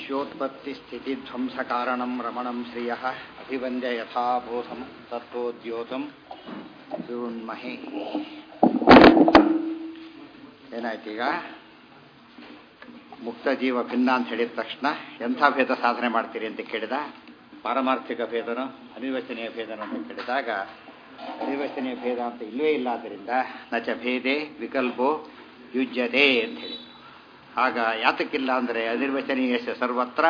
ವಿಶ್ವೋತ್ಪತ್ತಿಸ್ಥಿತಿಧ್ವಂಸಕಾರಣಂ ರಮಣಂ ಶ್ರಿಯಃ ಅಭಿವಂದ್ಯ ಯಥಾಬೋಧಂ ತತ್ವೋದ್ಯೋತಂ ವಿರುಣ್ಮಹೇ. ಏನಾಯ್ತೀಗ? ಮುಕ್ತ ಜೀವ ಭಿನ್ನ ಅಂತ ಹೇಳಿದ ತಕ್ಷಣ ಎಂಥ ಭೇದ ಸಾಧನೆ ಮಾಡ್ತೀರಿ ಅಂತ ಕೇಳಿದ. ಪಾರಮಾರ್ಥಿಕ ಭೇದನೋ ಅನಿರ್ವಚನೀಯ ಭೇದನೋ ಅಂತ ಕೇಳಿದಾಗ ಅನಿರ್ವಚನೀಯ ಭೇದ ಅಂತ ಇಲ್ಲವೇ ಇಲ್ಲ. ಆದ್ದರಿಂದ ನಚ ಭೇದೆ ವಿಕಲ್ಪೋ ಯುಜ್ಯತೆ ಅಂತ ಹೇಳಿ. ಆಗ ಯಾತಕ್ಕಿಲ್ಲ ಅಂದರೆ ಅನಿರ್ವಚನೀಯ ಸರ್ವತ್ರ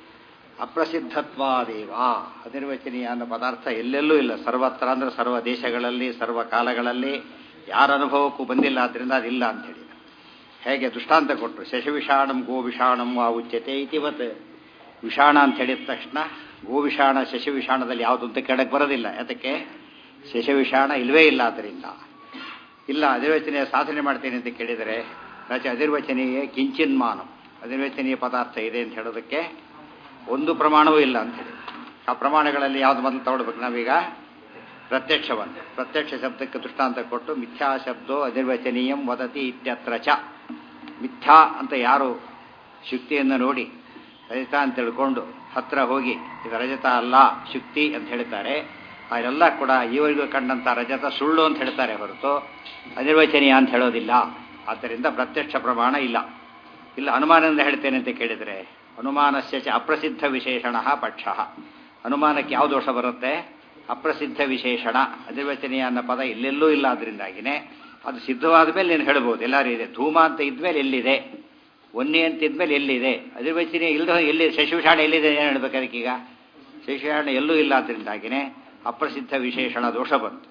ಅಪ್ರಸಿದ್ಧತ್ವಾದೇವ. ಅನಿರ್ವಚನೀಯ ಅನ್ನೋ ಪದಾರ್ಥ ಎಲ್ಲೆಲ್ಲೂ ಇಲ್ಲ. ಸರ್ವತ್ರ ಅಂದರೆ ಸರ್ವ ದೇಶಗಳಲ್ಲಿ ಸರ್ವ ಕಾಲಗಳಲ್ಲಿ ಯಾರ ಅನುಭವಕ್ಕೂ ಬಂದಿಲ್ಲ. ಆದ್ದರಿಂದ ಅದಿಲ್ಲ ಅಂಥೇಳಿ ಹೇಗೆ ದೃಷ್ಟಾಂತ ಕೊಟ್ಟರು. ಶಶವಿಷಾಣಂ ಗೋವಿಷಾಣಂ ವಾ ಉಚ್ಯತೆ ಇತಿವತ್. ವಿಷಾಣ ಅಂತ ಹೇಳಿದ ತಕ್ಷಣ ಗೋವಿಷಾಣ ಶಶವಿಷಾಣದಲ್ಲಿ ಯಾವುದು ಅಂತ ಕೆಳಗೆ ಬರೋದಿಲ್ಲ. ಯಾತಕ್ಕೆ? ಶಶವಿಷಾಣ ಇಲ್ಲವೇ ಇಲ್ಲ. ಆದ್ದರಿಂದ ಇಲ್ಲ. ಅನಿರ್ವಚನೀಯ ಸಾಧನೆ ಮಾಡ್ತೇನೆ ಅಂತ ಕೇಳಿದರೆ ರಾಜ ಅನಿರ್ವಚನೀಯ ಕಿಂಚಿನ್ಮಾನಂ. ಅನಿರ್ವಚನೀಯ ಪದಾರ್ಥ ಇದೆ ಅಂತ ಹೇಳೋದಕ್ಕೆ ಒಂದು ಪ್ರಮಾಣವೂ ಇಲ್ಲ ಅಂಥೇಳಿ. ಆ ಪ್ರಮಾಣಗಳಲ್ಲಿ ಯಾವುದು ಮೊದಲು ತಗೊಳ್ಬೇಕು ನಾವೀಗ? ಪ್ರತ್ಯಕ್ಷವನ್ನು. ಪ್ರತ್ಯಕ್ಷ ಶಬ್ದಕ್ಕೆ ದೃಷ್ಟಾಂತ ಕೊಟ್ಟು ಮಿಥ್ಯಾ ಶಬ್ದೋ ಅನಿರ್ವಚನೀಯಂ ವದತಿ ಇತ್ಯತ್ರ ಚ. ಮಿಥ್ಯಾ ಅಂತ ಯಾರು ಶುಕ್ತಿಯನ್ನು ನೋಡಿ ರಜತ ಅಂತ ತಿಳ್ಕೊಂಡು ಹತ್ರ ಹೋಗಿ ಇದು ರಜತ ಅಲ್ಲ ಶುಕ್ತಿ ಅಂತ ಹೇಳ್ತಾರೆ, ಅವರೆಲ್ಲ ಕೂಡ ಈವರೆಗೂ ಕಂಡಂಥ ರಜತ ಸುಳ್ಳು ಅಂತ ಹೇಳ್ತಾರೆ ಹೊರತು ಅನಿರ್ವಚನೀಯ ಅಂತ ಹೇಳೋದಿಲ್ಲ. ಆದ್ದರಿಂದ ಪ್ರತ್ಯಕ್ಷ ಪ್ರಮಾಣ ಇಲ್ಲ. ಇಲ್ಲ ಅನುಮಾನದಿಂದ ಹೇಳ್ತೇನೆ ಅಂತ ಕೇಳಿದರೆ ಅನುಮಾನಸ್ಯ ಚ ಅಪ್ರಸಿದ್ಧ ವಿಶೇಷಣ ಪಕ್ಷ. ಅನುಮಾನಕ್ಕೆ ಯಾವ ದೋಷ ಬರುತ್ತೆ? ಅಪ್ರಸಿದ್ಧ ವಿಶೇಷಣ. ಅನಿರ್ವಚನೀಯ ಅನ್ನೋ ಪದ ಎಲ್ಲೆಲ್ಲೂ ಇಲ್ಲ. ಅದರಿಂದಾಗಿನೇ ಅದು ಸಿದ್ಧವಾದ ಮೇಲೆ ನೀನು ಹೇಳ್ಬೋದು. ಎಲ್ಲರೂ ಇದೆ. ಧೂಮ ಅಂತ ಇದ್ಮೇಲೆ ಎಲ್ಲಿದೆ? ಒನ್ನೆ ಅಂತ ಇದ್ಮೇಲೆ ಎಲ್ಲಿದೆ? ಅನಿರ್ವಚನೀಯ ಇಲ್ಲದ ಎಲ್ಲಿದೆ? ಶಶಿವಿಷಾಣ ಎಲ್ಲಿದೆ? ಏನು ಹೇಳ್ಬೇಕು ಅದಕ್ಕೀಗ? ಶಶಿವಿಷಾಣ ಎಲ್ಲೂ ಇಲ್ಲ. ಅದರಿಂದಾಗಿನೇ ಅಪ್ರಸಿದ್ಧ ವಿಶೇಷಣ ದೋಷ ಬಂತು.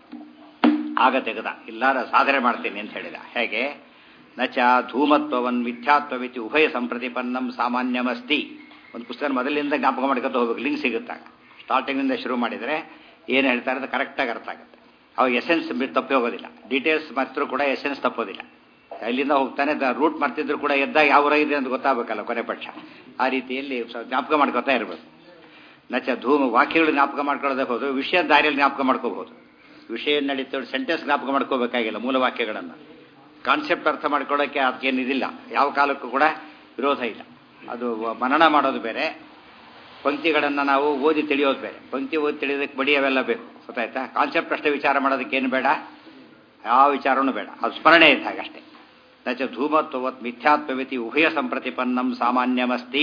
ಆಗ ತೆಗೆದ. ಇಲ್ಲಾರ ಸಾಧನೆ ಮಾಡ್ತೀನಿ ಅಂತ ಹೇಳಿದ. ಹೇಗೆ? ನಚ ಧೂಮತ್ವವನ್ ಮಿಥ್ಯಾತ್ವವಿತಿ ಉಭಯ ಸಂಪ್ರತಿಪನ್ನಂ ಸಾಮಾನ್ಯಮಸ್ತಿ. ಒಂದು ಪುಸ್ತಕ ಮೊದಲಿಂದ ಜ್ಞಾಪಕ ಮಾಡ್ಕೊತ ಹೋಗ್ಬೇಕು. ಲಿಂಕ್ ಸಿಗುತ್ತಾಗ ಸ್ಟಾರ್ಟಿಂಗಿಂದ ಶುರು ಮಾಡಿದರೆ ಏನು ಹೇಳ್ತಾರೆ ಅಂತ ಕರೆಕ್ಟಾಗಿ ಅರ್ಥ ಆಗುತ್ತೆ. ಅವಾಗ ಎಸೆನ್ಸ್ ತಪ್ಪಿ ಹೋಗೋದಿಲ್ಲ. ಡೀಟೇಲ್ಸ್ ಮರ್ತರೂ ಕೂಡ ಎಸೆನ್ಸ್ ತಪ್ಪೋದಿಲ್ಲ. ಅಲ್ಲಿಂದ ಹೋಗ್ತಾನೆ ರೂಟ್ ಮರ್ತಿದ್ರು ಕೂಡ ಎದ್ದಾಗ ಯಾವ ಊರಾಗಿದೆ ಅಂತ ಗೊತ್ತಾಗಬೇಕಲ್ಲ ಕೊನೆ ಪಕ್ಷ. ಆ ರೀತಿಯಲ್ಲಿ ಜ್ಞಾಪಕ ಮಾಡ್ಕೊತಾ ಇರಬೇಕು. ನಚ ಧೂಮ ವಾಕ್ಯಗಳು ಜ್ಞಾಪಕ ಮಾಡ್ಕೊಳ್ಳೋದೇ ಹೋದ್ರು ವಿಷಯದ ದಾರಿಯಲ್ಲಿ ಜ್ಞಾಪಕ ಮಾಡ್ಕೋಬಹುದು. ವಿಷಯ ನಡೀತು ಸೆಂಟೆನ್ಸ್ ಜ್ಞಾಪಕ ಮಾಡ್ಕೋಬೇಕಾಗಿಲ್ಲ. ಮೂಲ ವಾಕ್ಯಗಳನ್ನು ಕಾನ್ಸೆಪ್ಟ್ ಅರ್ಥ ಮಾಡ್ಕೊಳ್ಳೋಕ್ಕೆ ಅದಕ್ಕೇನಿದಿಲ್ಲ. ಯಾವ ಕಾಲಕ್ಕೂ ಕೂಡ ವಿರೋಧ ಇಲ್ಲ. ಅದು ಮನನ ಮಾಡೋದು ಬೇರೆ, ಪಂಕ್ತಿಗಳನ್ನು ನಾವು ಓದಿ ತಿಳಿಯೋದು ಬೇರೆ. ಪಂಕ್ತಿ ಓದಿ ತಿಳಿಯೋದಕ್ಕೆ ಬಡಿ ಅವೆಲ್ಲ ಬೇಕು. ಗೊತ್ತಾಯ್ತಾ? ಕಾನ್ಸೆಪ್ಟ್ ಅಷ್ಟೇ ವಿಚಾರ ಮಾಡೋದಕ್ಕೇನು ಬೇಡ, ಯಾವ ವಿಚಾರನೂ ಬೇಡ. ಅದು ಸ್ಮರಣೆ ಇದ್ದಾಗ ಅಷ್ಟೇ. ನಚ ಧೂಮತ್ವವತ್ ಮಿಥ್ಯಾತ್ವವಿತಿ ಉಭಯ ಸಂಪ್ರತಿಪನ್ನಂ ಸಾಮಾನ್ಯಮಸ್ತಿ.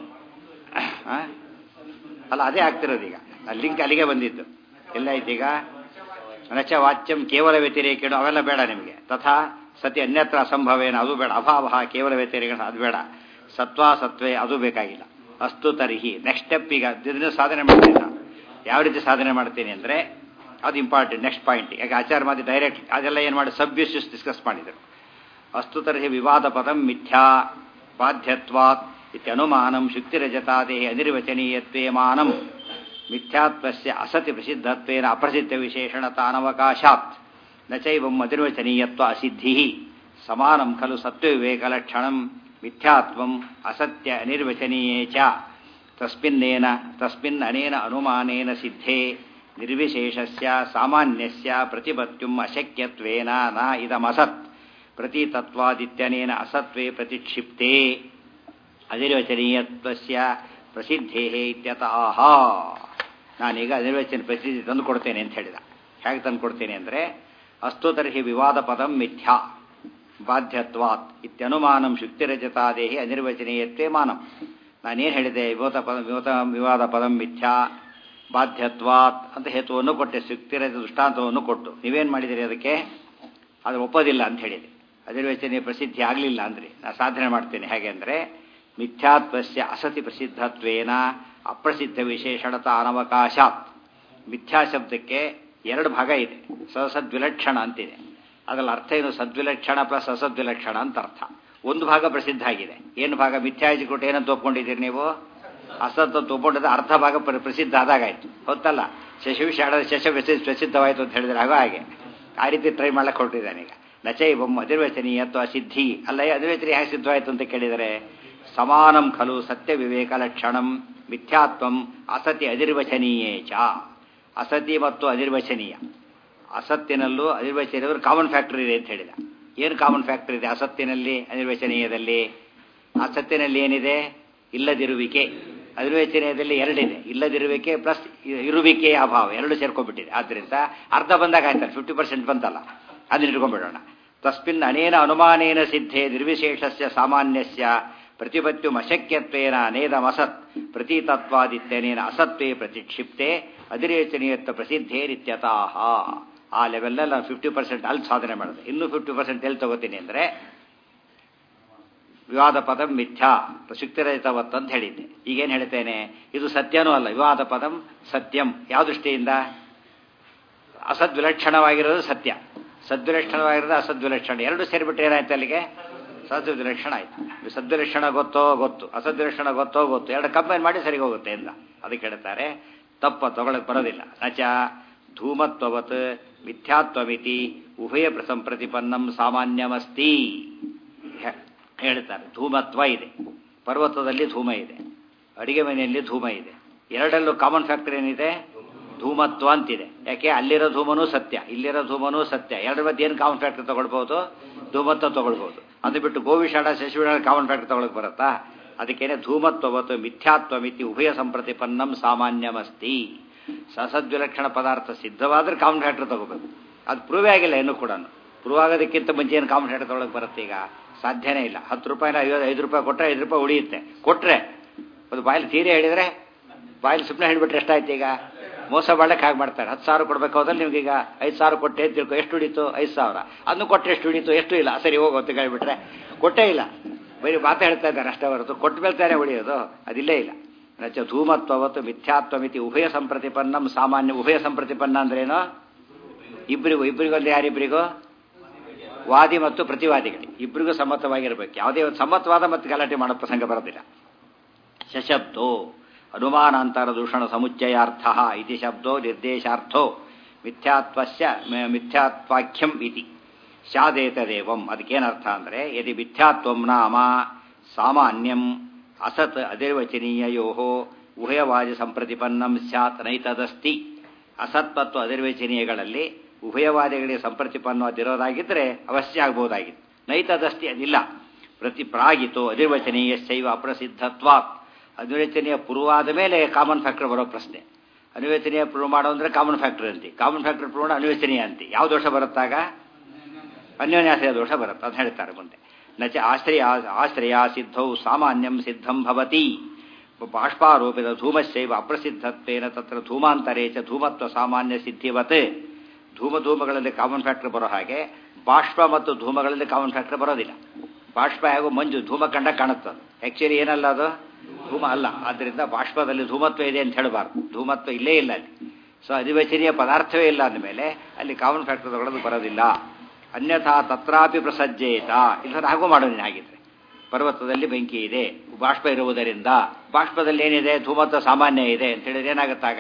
ಅಲ್ಲ ಅದೇ ಆಗ್ತಿರೋದೀಗ. ಲಿಂಕ್ ಅಲ್ಲಿಗೆ ಬಂದಿದ್ದು. ಎಲ್ಲ ಐತೀಗ? ನಚ ವಾಚ್ಯಂ ಕೇವಲ ವ್ಯತಿರೇಕೇಣು ಅವೆಲ್ಲ ಬೇಡ ನಿಮಗೆ. ತಥಾ ಸತಿ ಅನ್ಯತ್ರ ಅಸಂಭವೇನ ಅದು ಬೇಡ. ಅಭಾವ ಕೇವಲ ವ್ಯತಿರೇಕ ಅದು ಬೇಡ. ಸತ್ವಾ ಸತ್ವೇ ಅದು ಬೇಕಾಗಿಲ್ಲ. ಅಸ್ತು ತರ್ಹಿ ನೆಕ್ಸ್ಟ್ ಸ್ಟೆಪ್. ಈಗ ಇದನ್ನು ಸಾಧನೆ ಮಾಡ್ತೀನಿ ನಾನು. ಯಾವ ರೀತಿ ಸಾಧನೆ ಮಾಡ್ತೀನಿ ಅಂದರೆ ಅದು ಇಂಪಾರ್ಟೆಂಟ್. Next point. ಈಗ ಆಚಾರ ಮಾದಿ ಡೈರೆಕ್ಟ್ ಅದೆಲ್ಲ ಏನು ಮಾಡಿ ಸಬ್ಯೂಸ್ ಡಿಸ್ಕಸ್ ಮಾಡಿದರು. ಅಸ್ತು ತರ್ಹಿ ವಿವಾದ ಪದಂ ಮಿಥ್ಯಾ ಬಾಧ್ಯತ್ವಾತ್ ಇತ್ಯನುಮಾನಂ ಶುಕ್ತಿರಜತಾದೇ ಅನಿರ್ವಚನೀಯತ್ವೇ ಮಾನಂ ಮಿಥ್ಯಾತ್ವಸ್ಯ ಅಸತಿ ಪ್ರಸಿದ್ಧತ್ವೇನ ಅಪ್ರಸಿದ್ಧ ವಿಶೇಷಣತಾನವಕಾಶಾತ್ ನಚೈವಂ ಅನಿರ್ವಚನೀಯತ್ವ ಅಸಿದ್ಧಿ ಸಮಾನಂ ಖಲು ಸತ್ವವಿವೇಕಲಕ್ಷಣಂ ಮಿಥ್ಯಾತ್ವಂ ಅಸತ್ಯ ಅನಿರ್ವಚನೀಯೇ ಚ ತಸ್ಮಿನ್ ಅನೇನ ಅನುಮಾನೇನ ಸಿದ್ಧೇ ನಿರ್ವಿಶೇಷಸ್ಯ ಸಾಮಾನ್ಯಸ್ಯ ಪ್ರತಿಪತ್ಯುಂ ಅಶಕ್ಯತ್ವೇನ ನ ಇದಮಸತ್ ಪ್ರತೀತತ್ವಾದಿತ್ಯನೇನ ಅಸತ್ವೇ ಪ್ರತಿಕ್ಷಿಪ್ತೇ ಅನಿರ್ವಚನೀಯತ್ವಸ್ಯ ಪ್ರಸಿದ್ಧೇ ಇತ್ಯತಃ. ನಾನೀಗ ಅನಿರ್ವಚನ ಪ್ರಸಿದ್ಧಿ ತಂದು ಕೊಡ್ತೇನೆ ಅಂತ ಹೇಳಿದ. ಹೇಗೆ ತಂದು ಕೊಡ್ತೇನೆ ಅಂದರೆ ಅಸ್ತು ತರ್ಹಿ ವಿವಾದ ಪದಂ ಮಿಥ್ಯಾ ಬಾಧ್ಯತ್ವಾತ್ ಇತ್ಯನುಮಾನಂ ಶುಕ್ತಿರಜತಾದೇಹಿ ಅನಿರ್ವಚನೀಯತ್ವೇ ಮಾನಂ. ನಾನೇನು ಹೇಳಿದೆ? ವಿವಾದ ಪದಂ ಮಿಥ್ಯಾ ಬಾಧ್ಯತ್ವಾತ್ ಅಂತ ಹೇತುವನ್ನು ಕೊಟ್ಟೆ. ಶುಕ್ತಿರಜ ದೃಷ್ಟಾಂತವನ್ನು ಕೊಟ್ಟು ನೀವೇನು ಮಾಡಿದಿರಿ? ಅದಕ್ಕೆ ಅದು ಒಪ್ಪೋದಿಲ್ಲ ಅಂತ ಹೇಳಿದೆ. ಅನಿರ್ವಚನೀಯ ಪ್ರಸಿದ್ಧಿ ಆಗಲಿಲ್ಲ ಅಂದರೆ ನಾನು ಸಾಧನೆ ಮಾಡ್ತೇನೆ. ಹೇಗೆ ಅಂದರೆ ಮಿಥ್ಯಾತ್ವಸ್ಯ ಅಸತಿ ಪ್ರಸಿದ್ಧತ್ವೇನ ಅಪ್ರಸಿದ್ಧ ವಿಶೇಷಣತ ಅನವಕಾಶಾತ್. ಮಿಥ್ಯಾ ಶಬ್ದಕ್ಕೆ ಎರಡು ಭಾಗ ಇದೆ. ಸಸದ್ವಿಲಕ್ಷಣ ಅಂತಿದೆ. ಅದರಲ್ಲಿ ಅರ್ಥ ಏನು? ಸದ್ವಿಲಕ್ಷಣ ಪ್ಲಸ್ ಅಸದ್ವಿಲಕ್ಷಣ ಅಂತ ಅರ್ಥ. ಒಂದು ಭಾಗ ಪ್ರಸಿದ್ಧ ಆಗಿದೆ. ಏನು ಭಾಗ? ಮಿಥ್ಯಾಜಿ ಕೊಟ್ಟು ಏನಂತ ಒಪ್ಕೊಂಡಿದ್ದೀರಿ ನೀವು? ಅಸತ್ ಅಂತ ಒಪ್ಕೊಂಡಿದ್ದ ಅರ್ಧ ಭಾಗ ಪ್ರಸಿದ್ಧ ಆದಾಗಾಯ್ತು. ಹೊತ್ತಲ್ಲ? ಶಶವಿಷಾಣ ಶಶ ಪ್ರಸಿದ್ಧವಾಯಿತು ಅಂತ ಹೇಳಿದ್ರೆ ಆಗ ಹಾಗೆ ಆ ರೀತಿ ಟ್ರೈ ಮಾಡಕ್ಕೆ ಹೊರಟಿದ್ದಾನೆ. ಈಗ ನಚೈವಂ ಅನಿರ್ವಚನೀಯತ್ವ ಸಿದ್ಧಿ ಅಲ್ಲ. ಅನಿರ್ವಚನೀಯ ಹೇಗೆ ಸಿದ್ಧವಾಯಿತು ಅಂತ ಕೇಳಿದರೆ ಸಮಾನಂ ಖಲು ಸತ್ಯ ವಿವೇಕ ಲಕ್ಷಣಂ ಮಿಥ್ಯಾತ್ವಂ ಅಸತಿ ಅನಿರ್ವಚನೀಯೇ ಚ. ಅಸತಿ ಮತ್ತು ಅನಿರ್ವಚನೀಯ. ಅಸತ್ತಿನಲ್ಲೂ ಅನಿರ್ವಚನೀಯವರು ಕಾಮನ್ ಫ್ಯಾಕ್ಟರ್ ಇದೆ ಅಂತ ಹೇಳಿದ. ಏನು ಕಾಮನ್ ಫ್ಯಾಕ್ಟರ್ ಇದೆ ಅಸತ್ತಿನಲ್ಲಿ ಅನಿರ್ವಚನೀಯದಲ್ಲಿ? ಅಸತ್ತಿನಲ್ಲಿ ಏನಿದೆ? ಇಲ್ಲದಿರುವಿಕೆ. ಅನಿರ್ವಚನೀಯದಲ್ಲಿ ಎರಡಿದೆ, ಇಲ್ಲದಿರುವಿಕೆ ಪ್ಲಸ್ ಇರುವಿಕೆಯ ಅಭಾವ ಎರಡು ಸೇರ್ಕೊಂಡ್ಬಿಟ್ಟಿದೆ. ಆದ್ದರಿಂದ ಅರ್ಧ ಬಂದಾಗ ಆಯ್ತಲ್ಲ, 50% ಬಂತಲ್ಲ, ಅದನ್ನ ಇಟ್ಕೊಂಡ್ಬಿಡೋಣ. ತಸ್ಮಿನ್ ಅನೇನ ಅನುಮಾನೇನ ಸಿದ್ಧೇ ನಿರ್ವಿಶೇಷಸ್ಯ ಸಾಮಾನ್ಯಸ್ಯ ಪ್ರತಿಪತ್ಯುಮಶಕ್ಯತ್ವೇನ ನೇದಮಸತ್ ಪ್ರತೀತತ್ವಾದಿತ್ಯನೇನ ಅಸತ್ವೇ ಪ್ರತಿಕ್ಷಿಪ್ತೆ ಅಧಿರೇಚನೀಯತ್ವ ಪ್ರಸಿದ್ಧೇರಿತ್ಯತಃ. ಆ ಲೆವೆಲ್ನಲ್ಲಿ ನಾನು 50% ಅಲ್ಲಿ ಸಾಧನೆ ಮಾಡಿದೆ. ಇನ್ನೂ 50% ಎಲ್ಲಿ ತಗೋತೀನಿ ಅಂದರೆ ವಿವಾದ ಪದಂ ಮಿಥ್ಯಾ ಶುಕ್ತಿರಹಿತವತ್ತು ಅಂತ ಹೇಳಿದ್ದೆ. ಈಗೇನು ಹೇಳ್ತೇನೆ, ಇದು ಸತ್ಯನೂ ಅಲ್ಲ, ವಿವಾದ ಪದಂ ಸತ್ಯಂ. ಯಾವ ದೃಷ್ಟಿಯಿಂದ? ಅಸದ್ವಿಲಕ್ಷಣವಾಗಿರೋದು ಸತ್ಯ, ಸದ್ವಿಲಕ್ಷಣವಾಗಿರೋದು ಅಸದ್ವಿಲಕ್ಷಣ, ಎರಡು ಸೇರಿಬಿಟ್ರೆ ಏನಾಯ್ತು ಅಲ್ಲಿಗೆ? ಸದ್ವಿಲಕ್ಷಣ ಆಯ್ತು. ಸದ್ವಿಲಕ್ಷಣ ಗೊತ್ತೋ ಗೊತ್ತು, ಅಸದ್ವಿಲಕ್ಷಣ ಗೊತ್ತೋ ಗೊತ್ತು, ಎರಡು ಕಂಪೇರ್ ಮಾಡಿ ಸರಿ ಹೋಗುತ್ತೆ ಅಂತ ಅದಕ್ಕೆ ಹೇಳ್ತಾರೆ. ತಪ್ಪ ತಗೊಳಕ್ ಬರೋದಿಲ್ಲ. ನಚ ಧೂಮತ್ವವತ್ ಮಿಥ್ಯಾತ್ವಮಿತಿ ಉಭಯ ಸಂಪ್ರತಿಪನ್ನಂ ಸಾಮಾನ್ಯವಸ್ತಿ ಹೇಳ್ತಾರೆ. ಧೂಮತ್ವ ಇದೆ, ಪರ್ವತದಲ್ಲಿ ಧೂಮ ಇದೆ, ಅಡಿಗೆ ಮನೆಯಲ್ಲಿ ಧೂಮ ಇದೆ, ಎರಡಲ್ಲೂ ಕಾಮನ್ ಫ್ಯಾಕ್ಟರ್ ಏನಿದೆ? ಧೂಮತ್ವ ಅಂತಿದೆ. ಯಾಕೆ? ಅಲ್ಲಿರೋ ಧೂಮನೂ ಸತ್ಯ, ಇಲ್ಲಿರೋ ಧೂಮನೂ ಸತ್ಯ. ಎರಡರ ಮಧ್ಯೆ ಏನು ಕಾಮನ್ ಫ್ಯಾಕ್ಟರ್ ತಗೊಳ್ಬಹುದು? ಧೂಮತ್ವ ತಗೊಳ್ಬಹುದು. ಅದು ಬಿಟ್ಟು ಗೋವಿಷಾಣ ಶಶಿವಿಷಾಣ ಕಾಮನ್ ಫ್ಯಾಕ್ಟರ್ ತಗೊಳಕ್ ಬರುತ್ತಾ? ಅದಕ್ಕೇನೆ ಧೂಮತ್ವವತ್ತು ಮಿಥ್ಯಾತ್ವಮಿತಿ ಉಭಯ ಸಂಪ್ರತಿಪನ್ನಂ ಸಾಮಾನ್ಯಮಸ್ತಿ. ಸಸದ್ವಿಲಕ್ಷಣ ಪದಾರ್ಥ ಸಿದ್ಧವಾದ್ರೆ ಕಾಮನ್ ಫ್ಯಾಕ್ಟರ್ ತಗೋಬೇಕು. ಅದು ಪ್ರೂವೇ ಆಗಿಲ್ಲ ಇನ್ನೂ ಕೂಡ. ಪ್ರೂವ್ ಆಗೋದಕ್ಕಿಂತ ಮುಂಚೆ ಏನು ಕಾಮನ್ ಫ್ಯಾಕ್ಟರ್ ತಗೊಳಕ್ ಬರುತ್ತೆ? ಈಗ ಸಾಧ್ಯನೇ ಇಲ್ಲ. 10 ರೂಪಾಯಿನ 5 ರೂಪಾಯಿ ಕೊಟ್ಟರೆ 5 ರೂಪಾಯಿ ಉಳಿಯುತ್ತೆ. ಕೊಟ್ಟರೆ ಅದು ಬಾಯಲ್ಲಿ ತೀರೆ ಹೇಳಿದರೆ, ಬಾಯಲ್ಲಿ ಸುಮ್ಮನೆ ಹೇಳಿಬಿಟ್ರೆ ಎಷ್ಟಾಯ್ತು? ಈಗ ಮೋಸ ಮಾಡಕ್ಕೆ ಹಾಗೆ ಮಾಡ್ತಾರೆ. 10,000 ಕೊಡಬೇಕು ಹೋದಲ್ಲಿ ನಿಮ್ಗೀಗ 5,000 ಕೊಟ್ಟೆ ಅಂತ ತಿಳ್ಕೊ. ಎಷ್ಟು ಉಳಿತು? 5,000. ಅದನ್ನು ಕೊಟ್ಟರೆ ಎಷ್ಟು ಉಳಿತು? ಎಷ್ಟು ಇಲ್ಲ. ಸರಿ ಹೋಗುತ್ತೆ ಹೇಳಿಬಿಟ್ರೆ ಕೊಟ್ಟೇ ಇಲ್ಲ. ಬರೀ ಮಾತು ಹೇಳ್ತಾ ಇದ್ದಾರೆ ಅಷ್ಟೇ ಹೊರತು ಕೊಟ್ಟ ಮೇಲೆ ತಾನೇ ಉಳಿಯೋದು, ಅದಿಲ್ಲೇ ಇಲ್ಲ. ನಚ ಧೂಮತ್ವವತ್ತು ಮಿಥ್ಯಾತ್ವಮಿತಿ ಉಭಯ ಸಂಪ್ರತಿಪನ್ನಂ ಸಾಮಾನ್ಯ. ಉಭಯ ಸಂಪ್ರತಿಪನ್ನ ಅಂದ್ರೇನು? ಇಬ್ಬರಿಗೊಂದು ಯಾರಿಬ್ಬರಿಗೂ? ವಾದಿ ಮತ್ತು ಪ್ರತಿವಾದಿಗಳಿಗೆ ಇಬ್ಬರಿಗೂ ಸಮ್ಮತವಾಗಿರಬೇಕು. ಯಾವುದೇ ಒಂದು ಸಮ್ಮತವಾದ ಮತ್ತು ಗಲಾಟೆ ಮಾಡೋ ಪ್ರಸಂಗ ಬರೋದಿಲ್ಲ. ಶಬ್ದೋ ಅನುಮಾನಾಂತರ ದೂಷಣ ಸಮುಚ್ಚಯಾರ್ಥ ಇತಿ ಶಬ್ದೋ ನಿರ್ದೇಶಾರ್ಥೋ ಮಿಥ್ಯಾತ್ವಾಖ್ಯಂ ಇತಿ ಸ್ಯಾದೇತದೇವಂ. ಅದಕ್ಕೇನರ್ಥ ಅಂದರೆ, ಯದಿ ಮಿಥ್ಯಾತ್ವಂ ನಾಮ ಸಾಮಾನ್ಯಂ ಅಸತ್ ಅನಿರ್ವಚನೀಯಯೋ ಉಭಯವಾದಿ ಸಂಪ್ರತಿಪನ್ನಂ ಸ್ಯಾತ್ ನೈತದಸ್ತಿ. ಅಸತ್ ಮತ್ತು ಅನಿರ್ವಚನೀಯಗಳಲ್ಲಿ ಉಭಯವಾದಿಗಳಿಗೆ ಸಂಪ್ರತಿಪನ್ನವಾದಿರೋದಾಗಿದ್ದರೆ ಅವಶ್ಯ ಆಗ್ಬೋದಾಗಿತ್ತು. ನೈತದಸ್ತಿ ಅದಿಲ್ಲ. ಪ್ರಾಗಿತೋ ಅನಿರ್ವಚನೀಯಶ್ಚೈವ ಅಪ್ರಸಿದ್ಧತ್ವಾತ್. ಅನಿರ್ವಚನೀಯ ಪೂರ್ವಾದ ಮೇಲೆ ಕಾಮನ್ ಫ್ಯಾಕ್ಟರ್ ಬರೋ ಪ್ರಶ್ನೆ. ಅನಿರ್ವಚನೀಯ ಪ್ರೂವ್ ಮಾಡೋ ಅಂದರೆ ಕಾಮನ್ ಫ್ಯಾಕ್ಟರ್ ಅಂತಿ, ಕಾಮನ್ ಫ್ಯಾಕ್ಟರ್ ಪ್ರೂವ್ ಮಾಡೋ ಅನಿರ್ವಚನೀಯ ಅಂತಿ. ಯಾವ ದೋಷ ಬರುತ್ತಾಗ? ಅನ್ಯೋನ್ಯಾಶ್ರಯ ದೋಷ ಬರುತ್ತೆ. ಅದು ಹೇಳ್ತಾರೆ ಮುಂದೆ. ನಚ ಆಶ್ರಯ ಸಿದ್ಧೌ ಸಾಮಾನ್ಯಂ ಸಿದ್ಧಂ ಭವತಿ. ಬಾಷ್ಪಾರೋಪಿತ ಧೂಮಶ್ಚೈವ ಅಪ್ರಸಿದ್ಧತ್ವೇನ ತತ್ರ ಧೂಮಾಂತರೇ ಚ ಧೂಮತ್ವ ಸಾಮಾನ್ಯ ಸಿದ್ಧಿವತ್. ಧೂಮಗಳಲ್ಲಿ ಕಾಮನ್ ಫ್ಯಾಕ್ಟರ್ ಬರೋ ಹಾಗೆ ಬಾಷ್ಪ ಮತ್ತು ಧೂಮಗಳಲ್ಲಿ ಕಾಮನ್ ಫ್ಯಾಕ್ಟರ್ ಬರೋದಿಲ್ಲ. ಬಾಷ್ಪ ಹಾಗೂ ಮಂಜು ಧೂಮ ಕಂಡ ಕಾಣುತ್ತದೆ, ಆ್ಯಕ್ಚುಲಿ ಏನಲ್ಲ ಅದು ಧೂಮ ಅಲ್ಲ. ಆದ್ದರಿಂದ ಬಾಷ್ಪದಲ್ಲಿ ಧೂಮತ್ವ ಇದೆ ಅಂತ ಹೇಳಬಾರ್ದು. ಧೂಮತ್ವ ಇಲ್ಲೇ ಇಲ್ಲ ಅಲ್ಲಿ. ಸೊ ಅನಿರ್ವಚನೀಯ ಪದಾರ್ಥವೇ ಇಲ್ಲ ಅಂದಮೇಲೆ ಅಲ್ಲಿ ಕಾಮನ್ ಫ್ಯಾಕ್ಟರ್ ತಗೊಳ್ಳೋದು ಬರೋದಿಲ್ಲ. ಅನ್ಯಥಾ ತತ್ರಾಪಿ ಪ್ರಸಜ್ಜೇತ. ಇಲ್ಲ ಹಾಗೂ ಮಾಡೋಣ. ಹಾಗಿದ್ರೆ ಪರ್ವತದಲ್ಲಿ ಬೆಂಕಿ ಇದೆ, ಬಾಷ್ಪ ಇರುವುದರಿಂದ ಬಾಷ್ಪದಲ್ಲಿ ಏನಿದೆ? ಧೂಮತ್ವ ಸಾಮಾನ್ಯ ಇದೆ ಅಂತ ಹೇಳಿದ್ರೆ ಏನಾಗುತ್ತಾಗ?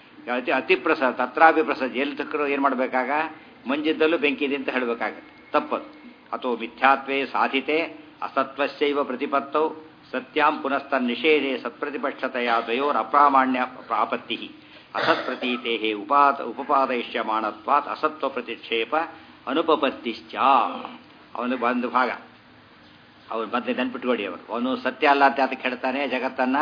ತತ್ರಾಪಿ ಪ್ರಸಜ್ಜ. ಎಲ್ಲಿ ತಕ್ಕರು ಏನು ಮಾಡಬೇಕಾಗ? ಮಂಜಿದ್ದಲ್ಲೂ ಬೆಂಕಿ ಇದೆ ಅಂತ ಹೇಳಬೇಕಾಗತ್ತೆ. ತಪ್ಪದು. ಅಥೋ ಮಿಥ್ಯಾತ್ವೇ ಸಾಧಿತೆ ಅಸತ್ವಶ್ಚೈವ ಪ್ರತಿಪತ್ತೌ ಸತ್ಯಾಂ ಪುನಸ್ತನ್ನಿಷೇಧೆ ಸತ್ಪ್ರತಿಪಕ್ಷತೆಯ ದ್ವಯೋರ್ ಅಪ್ರಾಮಾಣ್ಯ ಪ್ರಾಪತ್ತಿ ಅಸತ್ಪ್ರತೀತೆ ಉಪಪಾದಯಿಷ್ಯಮಾಣತ್ವಾತ್ ಅಸತ್ವ ಪ್ರತಿಕ್ಷೇಪ ಅನುಪಪತ್ತಿಶ್ಚ. ಅವನು ಒಂದು ಭಾಗ ಅವನು ಮತ್ತೆ ನೆನ್ಪಿಟ್ಕೊಳ್ಳಿ. ಅವನು ಸತ್ಯ ಅಲ್ಲ ಅಂತ ಅದಕ್ಕೆ ಹೇಳ್ತಾನೆ, ಜಗತ್ತನ್ನ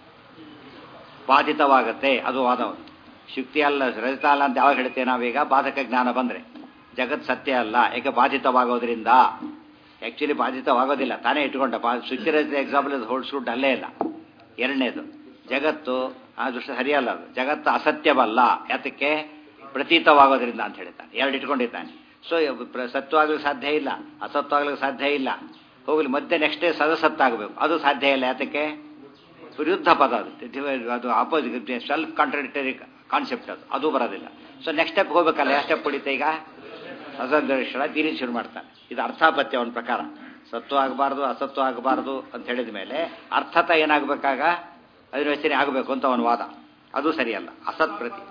ಬಾಧಿತವಾಗತ್ತೆ, ಅದು ವಾದವನು. ಶುಕ್ತಿ ಅಲ್ಲ ರಜತ ಅಲ್ಲ ಅಂತ ಯಾವಾಗ ಹೇಳ್ತೇವೆ ನಾವೀಗ? ಬಾಧಕ ಜ್ಞಾನ ಬಂದರೆ. ಜಗತ್ ಸತ್ಯ ಅಲ್ಲ, ಯಾಕೆ? ಬಾಧಿತವಾಗೋದ್ರಿಂದ. ಆ್ಯಕ್ಚುಲಿ ಬಾಧಿತವಾಗೋದಿಲ್ಲ, ತಾನೇ ಇಟ್ಕೊಂಡ. ಶುಕ್ತಿ ರಜತ ಎಕ್ಸಾಂಪಲ್ ಹೋಲ್ಸ್ಕೊಂಡು ಅಲ್ಲೇ ಇಲ್ಲ. ಎರಡನೇದು ಜಗತ್ತು ಆ ದೃಷ್ಟಿ ಸರಿಯಲ್ಲ. ಅದು ಜಗತ್ತು ಅಸತ್ಯವಲ್ಲ, ಯಾತಕ್ಕೆ? ಪ್ರತೀತವಾಗೋದ್ರಿಂದ ಅಂತ ಹೇಳ್ತಾನೆ. ಎರಡು ಇಟ್ಕೊಂಡಿದ್ದಾನೆ. ಸೊ ಸತ್ವವಾಗ್ಲಿಕ್ಕೆ ಸಾಧ್ಯ ಇಲ್ಲ, ಅಸತ್ವಾಗ್ಲಿಕ್ಕೆ ಸಾಧ್ಯ ಇಲ್ಲ. ಹೋಗ್ಲಿ ಮತ್ತೆ ನೆಕ್ಸ್ಟ್ ಸದಸತ್ತಾಗಬೇಕು, ಅದು ಸಾಧ್ಯ ಇಲ್ಲ. ಯಾತಕ್ಕೆ? ವಿರುದ್ಧ ಪದ ಅದು ಆಪೋಸಿಟ್, ಸೆಲ್ಫ್ ಕಾಂಟ್ರಡಿಕ್ಟರಿ ಕಾನ್ಸೆಪ್ಟ್ ಅದು ಬರೋದಿಲ್ಲ. ಸೊ ನೆಕ್ಸ್ಟ್ ಸ್ಟೆಪ್ ಹೋಗ್ಬೇಕಲ್ಲ. ಯಾವ ಸ್ಟೆಪ್ ಹೊಡಿತೆ ಈಗ? ಅಸಂದರ್ಶನ ತೀರಿ ಶುರು ಮಾಡ್ತಾನೆ. ಇದು ಅರ್ಥಾಪತ್ಯ ಅವನ ಪ್ರಕಾರ. ಸತ್ವ ಆಗಬಾರ್ದು, ಅಸತ್ವ ಆಗಬಾರ್ದು ಅಂತ ಹೇಳಿದ ಮೇಲೆ ಅರ್ಥತ ಏನಾಗಬೇಕಾಗ? ಅನಿರ್ವಚನೆ ಆಗಬೇಕು ಅಂತ ಅವನ ವಾದ. ಅದು ಸರಿಯಲ್ಲ. ಅಸತ್ ಪ್ರತಿ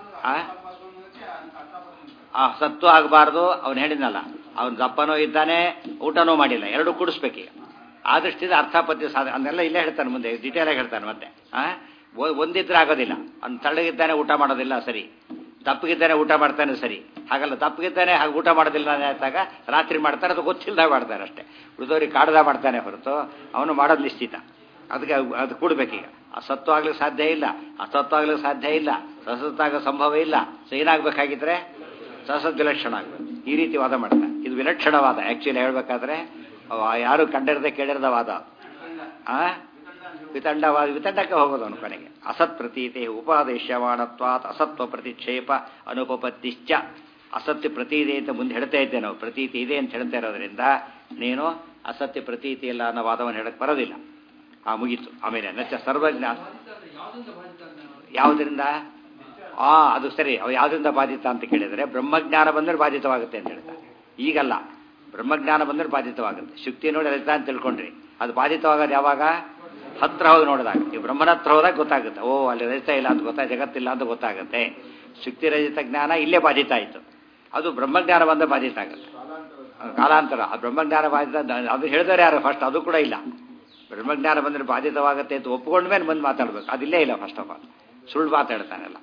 ಸತ್ವ ಆಗಬಾರ್ದು. ಅವನು ಹೇಳಿದ್ನಲ್ಲ, ಅವನು ದಪ್ಪನೂ ಇದ್ದಾನೆ, ಊಟನೂ ಮಾಡಿಲ್ಲ, ಎರಡೂ ಕೂಡಿಸ್ಬೇಕೀಗ. ಆ ದೃಷ್ಟಿಯಿಂದ ಅರ್ಥಾಪತ್ಯ ಅದನ್ನೆಲ್ಲ ಇಲ್ಲೇ ಹೇಳ್ತಾನೆ, ಮುಂದೆ ಡೀಟೇಲ್ ಆಗಿ ಹೇಳ್ತಾನೆ. ಮತ್ತೆ ಒಂದಿದ್ರೆ ಆಗೋದಿಲ್ಲ. ಅವ್ನು ತಳ್ಳಗಿದ್ದಾನೆ, ಊಟ ಮಾಡೋದಿಲ್ಲ, ಸರಿ. ದಪ್ಪಗಿದ್ದಾನೆ, ಊಟ ಮಾಡ್ತಾನೆ, ಸರಿ. ಹಾಗಲ್ಲ, ದಪ್ಪಗಿದ್ದಾನೆ, ಹಾಗೆ ಊಟ ಮಾಡೋದಿಲ್ಲ ಆಯ್ತಾಗ ರಾತ್ರಿ ಮಾಡ್ತಾರೆ, ಅದು ಗೊತ್ತಿಲ್ಲದಾಗ ಮಾಡ್ತಾರೆ ಅಷ್ಟೇ. ಉಳಿದವ್ರಿಗೆ ಕಾಡ್ದ ಮಾಡ್ತಾನೆ ಹೊರತು ಅವನು ಮಾಡೋದು ನಿಶ್ಚಿತ. ಅದಕ್ಕೆ ಅದು ಕೂಡಬೇಕೀಗ. ಅಸತ್ತು ಆಗ್ಲಿಕ್ಕೆ ಸಾಧ್ಯ ಇಲ್ಲ, ಅಸತ್ತು ಆಗ್ಲಿಕ್ಕೆ ಸಾಧ್ಯ ಇಲ್ಲ, ಸಸತ್ತಾಗೋ ಸಂಭವ ಇಲ್ಲ. ಸೊ ಏನಾಗಬೇಕಾಗಿದ್ರೆ ಸಸತ್ ವಿಲಕ್ಷಣ ಆಗಬೇಕು. ಈ ರೀತಿ ವಾದ ಮಾಡ್ತಾರೆ. ಇದು ವಿಲಕ್ಷಣವಾದ. ಆ್ಯಕ್ಚುಲಿ ಹೇಳ್ಬೇಕಾದ್ರೆ ಯಾರು ಕಂಡಿರದೆ ಕೇಳಿರದ ವಾದ. ವಿತಂಡವಾದ, ವಿತಂಡಕ್ಕೆ ಹೋಗೋದು ಅವನು ಕೊನೆಗೆ. ಅಸತ್ ಪ್ರತೀತೆ ಉಪಾದೇಶವಾಣತ್ವಾತ್ ಅಸತ್ವ ಪ್ರತಿಕ್ಷೇಪ ಅನುಪಪತ್ತಿಶ್ಚ. ಅಸತ್ಯ ಪ್ರತೀತಿ ಅಂತ ಮುಂದೆ ಹೇಳ್ತಾ ಇದ್ದೆ ನಾವು. ಪ್ರತೀತಿ ಇದೆ ಅಂತ ಹೇಳ್ತಾ ಇರೋದ್ರಿಂದ ನೀನು ಅಸತ್ಯ ಪ್ರತೀತಿ ಇಲ್ಲ ಅನ್ನೋ ವಾದವನ್ನು ಹೇಳಕ್ಕೆ ಬರೋದಿಲ್ಲ. ಮುಗೀತು. ಆಮೇಲೆ ನಚ್ಚ ಸರ್ವಜ್ಞ ಯಾವುದರಿಂದ ಅದು ಸರಿ. ಅವು ಯಾವುದರಿಂದ ಬಾಧಿತ ಅಂತ ಕೇಳಿದರೆ ಬ್ರಹ್ಮಜ್ಞಾನ ಬಂದರೆ ಬಾಧಿತವಾಗುತ್ತೆ ಅಂತ ಹೇಳ್ತಾರೆ. ಈಗಲ್ಲ, ಬ್ರಹ್ಮಜ್ಞಾನ ಬಂದರೆ ಬಾಧಿತವಾಗುತ್ತೆ. ಶುಕ್ತಿ ನೋಡಿ ರಜತ ಅಂತ ತಿಳ್ಕೊಂಡ್ರಿ, ಅದು ಬಾಧಿತವಾಗೋದು ಯಾವಾಗ? ಹತ್ರ ಹೋಗಿ ನೋಡಿದಾಗ. ನೀವು ಬ್ರಹ್ಮನ ಹತ್ರ ಹೋದಾಗ ಗೊತ್ತಾಗುತ್ತೆ. ಓ ಅಲ್ಲಿ ರಜತ ಇಲ್ಲ ಅಂತ ಜಗತ್ತಿಲ್ಲ ಅಂತ ಗೊತ್ತಾಗುತ್ತೆ. ಶುಕ್ತಿ ರಜತ ಜ್ಞಾನ ಇಲ್ಲೇ ಬಾಧಿತ ಆಯಿತು. ಅದು ಬ್ರಹ್ಮಜ್ಞಾನ ಬಂದ ಬಾಧಿತ ಆಗುತ್ತೆ. ಕಾಲಾಂತರ. ಆ ಬ್ರಹ್ಮಜ್ಞಾನ ಬಾಧಿತ ಅದು ಹೇಳಿದವರು ಯಾರು ಫಸ್ಟ್? ಅದು ಕೂಡ ಇಲ್ಲ. ಬ್ರಹ್ಮಜ್ಞಾನ ಬಂದರೆ ಬಾಧಿತವಾಗುತ್ತೆ ಅಂತ ಒಪ್ಪಿಕೊಂಡ್ಮೇಲೆ ಬಂದು ಮಾತಾಡಬೇಕು. ಅದಿಲ್ಲೇ ಇಲ್ಲ. ಫಸ್ಟ್ ಆಫ್ ಆಲ್ ಸುಳ್ಳು ಮಾತಾಡ್ತಾನೆಲ್ಲ.